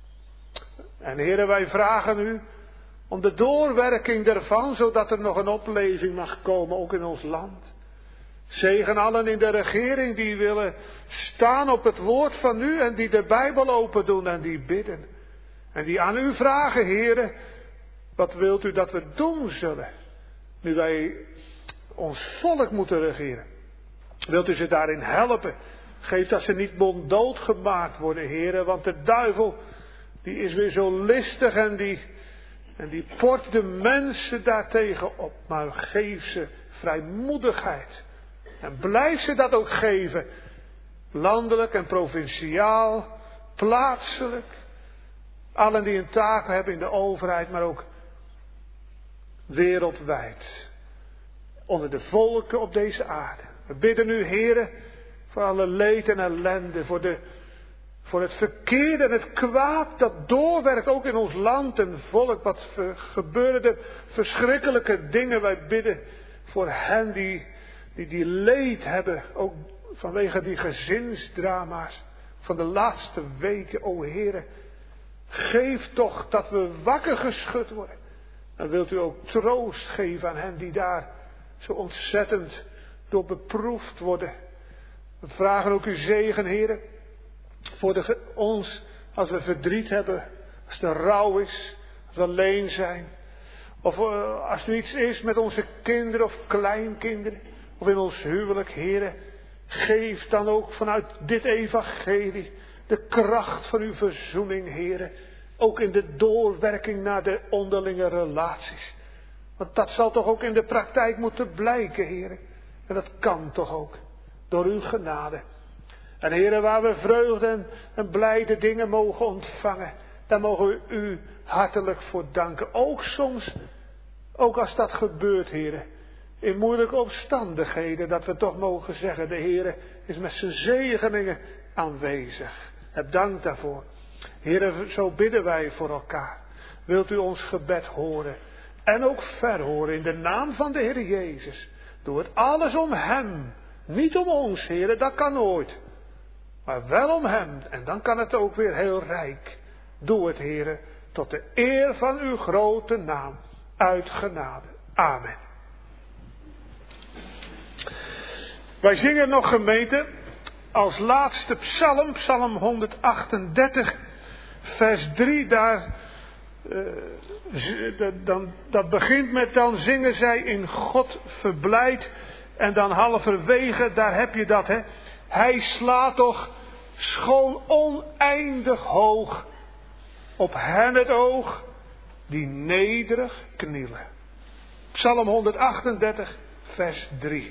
En Heere, wij vragen u om de doorwerking daarvan. Zodat er nog een opleving mag komen ook in ons land. Zegen allen in de regering die willen staan op het woord van u. En die de Bijbel open doen en die bidden. En die aan u vragen, Heere. Wat wilt u dat we doen zullen? Nu wij ons volk moeten regeren. Wilt u ze daarin helpen? Geef dat ze niet monddood gemaakt worden, heren. Want de duivel, die is weer zo listig en die, en die port de mensen daartegen op. Maar geef ze vrijmoedigheid. En blijf ze dat ook geven. Landelijk en provinciaal, plaatselijk. Allen die een taak hebben in de overheid, maar ook wereldwijd. Onder de volken op deze aarde. We bidden u, heren, voor alle leed en ellende. Voor, de, voor het verkeerde en het kwaad dat doorwerkt ook in ons land en volk. Wat gebeuren er verschrikkelijke dingen. Wij bidden voor hen die die, die leed hebben. Ook vanwege die gezinsdrama's van de laatste weken. O heren, geef toch dat we wakker geschud worden. Dan wilt u ook troost geven aan hen die daar zo ontzettend door beproefd worden. We vragen ook uw zegen, heren, voor de, ons als we verdriet hebben, als er rouw is, als we alleen zijn. Of uh, als er iets is met onze kinderen of kleinkinderen, of in ons huwelijk, heren. Geef dan ook vanuit dit evangelie de kracht van uw verzoening, heren. Ook in de doorwerking naar de onderlinge relaties. Want dat zal toch ook in de praktijk moeten blijken, heren. En dat kan toch ook. Door uw genade. En heren, waar we vreugde en, en blijde dingen mogen ontvangen. Daar mogen we u hartelijk voor danken. Ook soms, ook als dat gebeurt, heren. In moeilijke omstandigheden. Dat we toch mogen zeggen, de heren is met zijn zegeningen aanwezig. Heb dank daarvoor. Heren, zo bidden wij voor elkaar. Wilt u ons gebed horen. En ook verhoren in de naam van de Heer Jezus. Doe het alles om hem. Niet om ons, heren, dat kan nooit. Maar wel om hem. En dan kan het ook weer heel rijk. Doe het, heren, tot de eer van uw grote naam. Uit genade. Amen. Wij zingen nog, gemeente, als laatste psalm, psalm honderdachtendertig, vers drie, daar, uh, dan, dat begint met dan zingen zij in God verblijd. En dan halverwege, daar heb je dat, hè. Hij slaat toch schoon oneindig hoog op hen het oog die nederig knielen. Psalm honderdachtendertig, vers drie.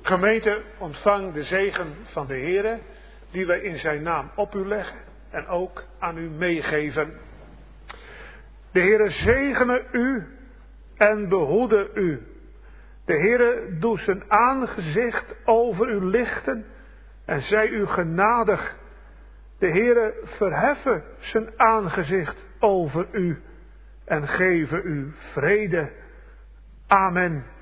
Gemeente, ontvang de zegen van de Heere, die wij in zijn naam op u leggen en ook aan u meegeven. De Heere zegene u en behoede u. De Heere doet zijn aangezicht over u lichten en zij u genadig. De Heere verheffen zijn aangezicht over u en geven u vrede. Amen.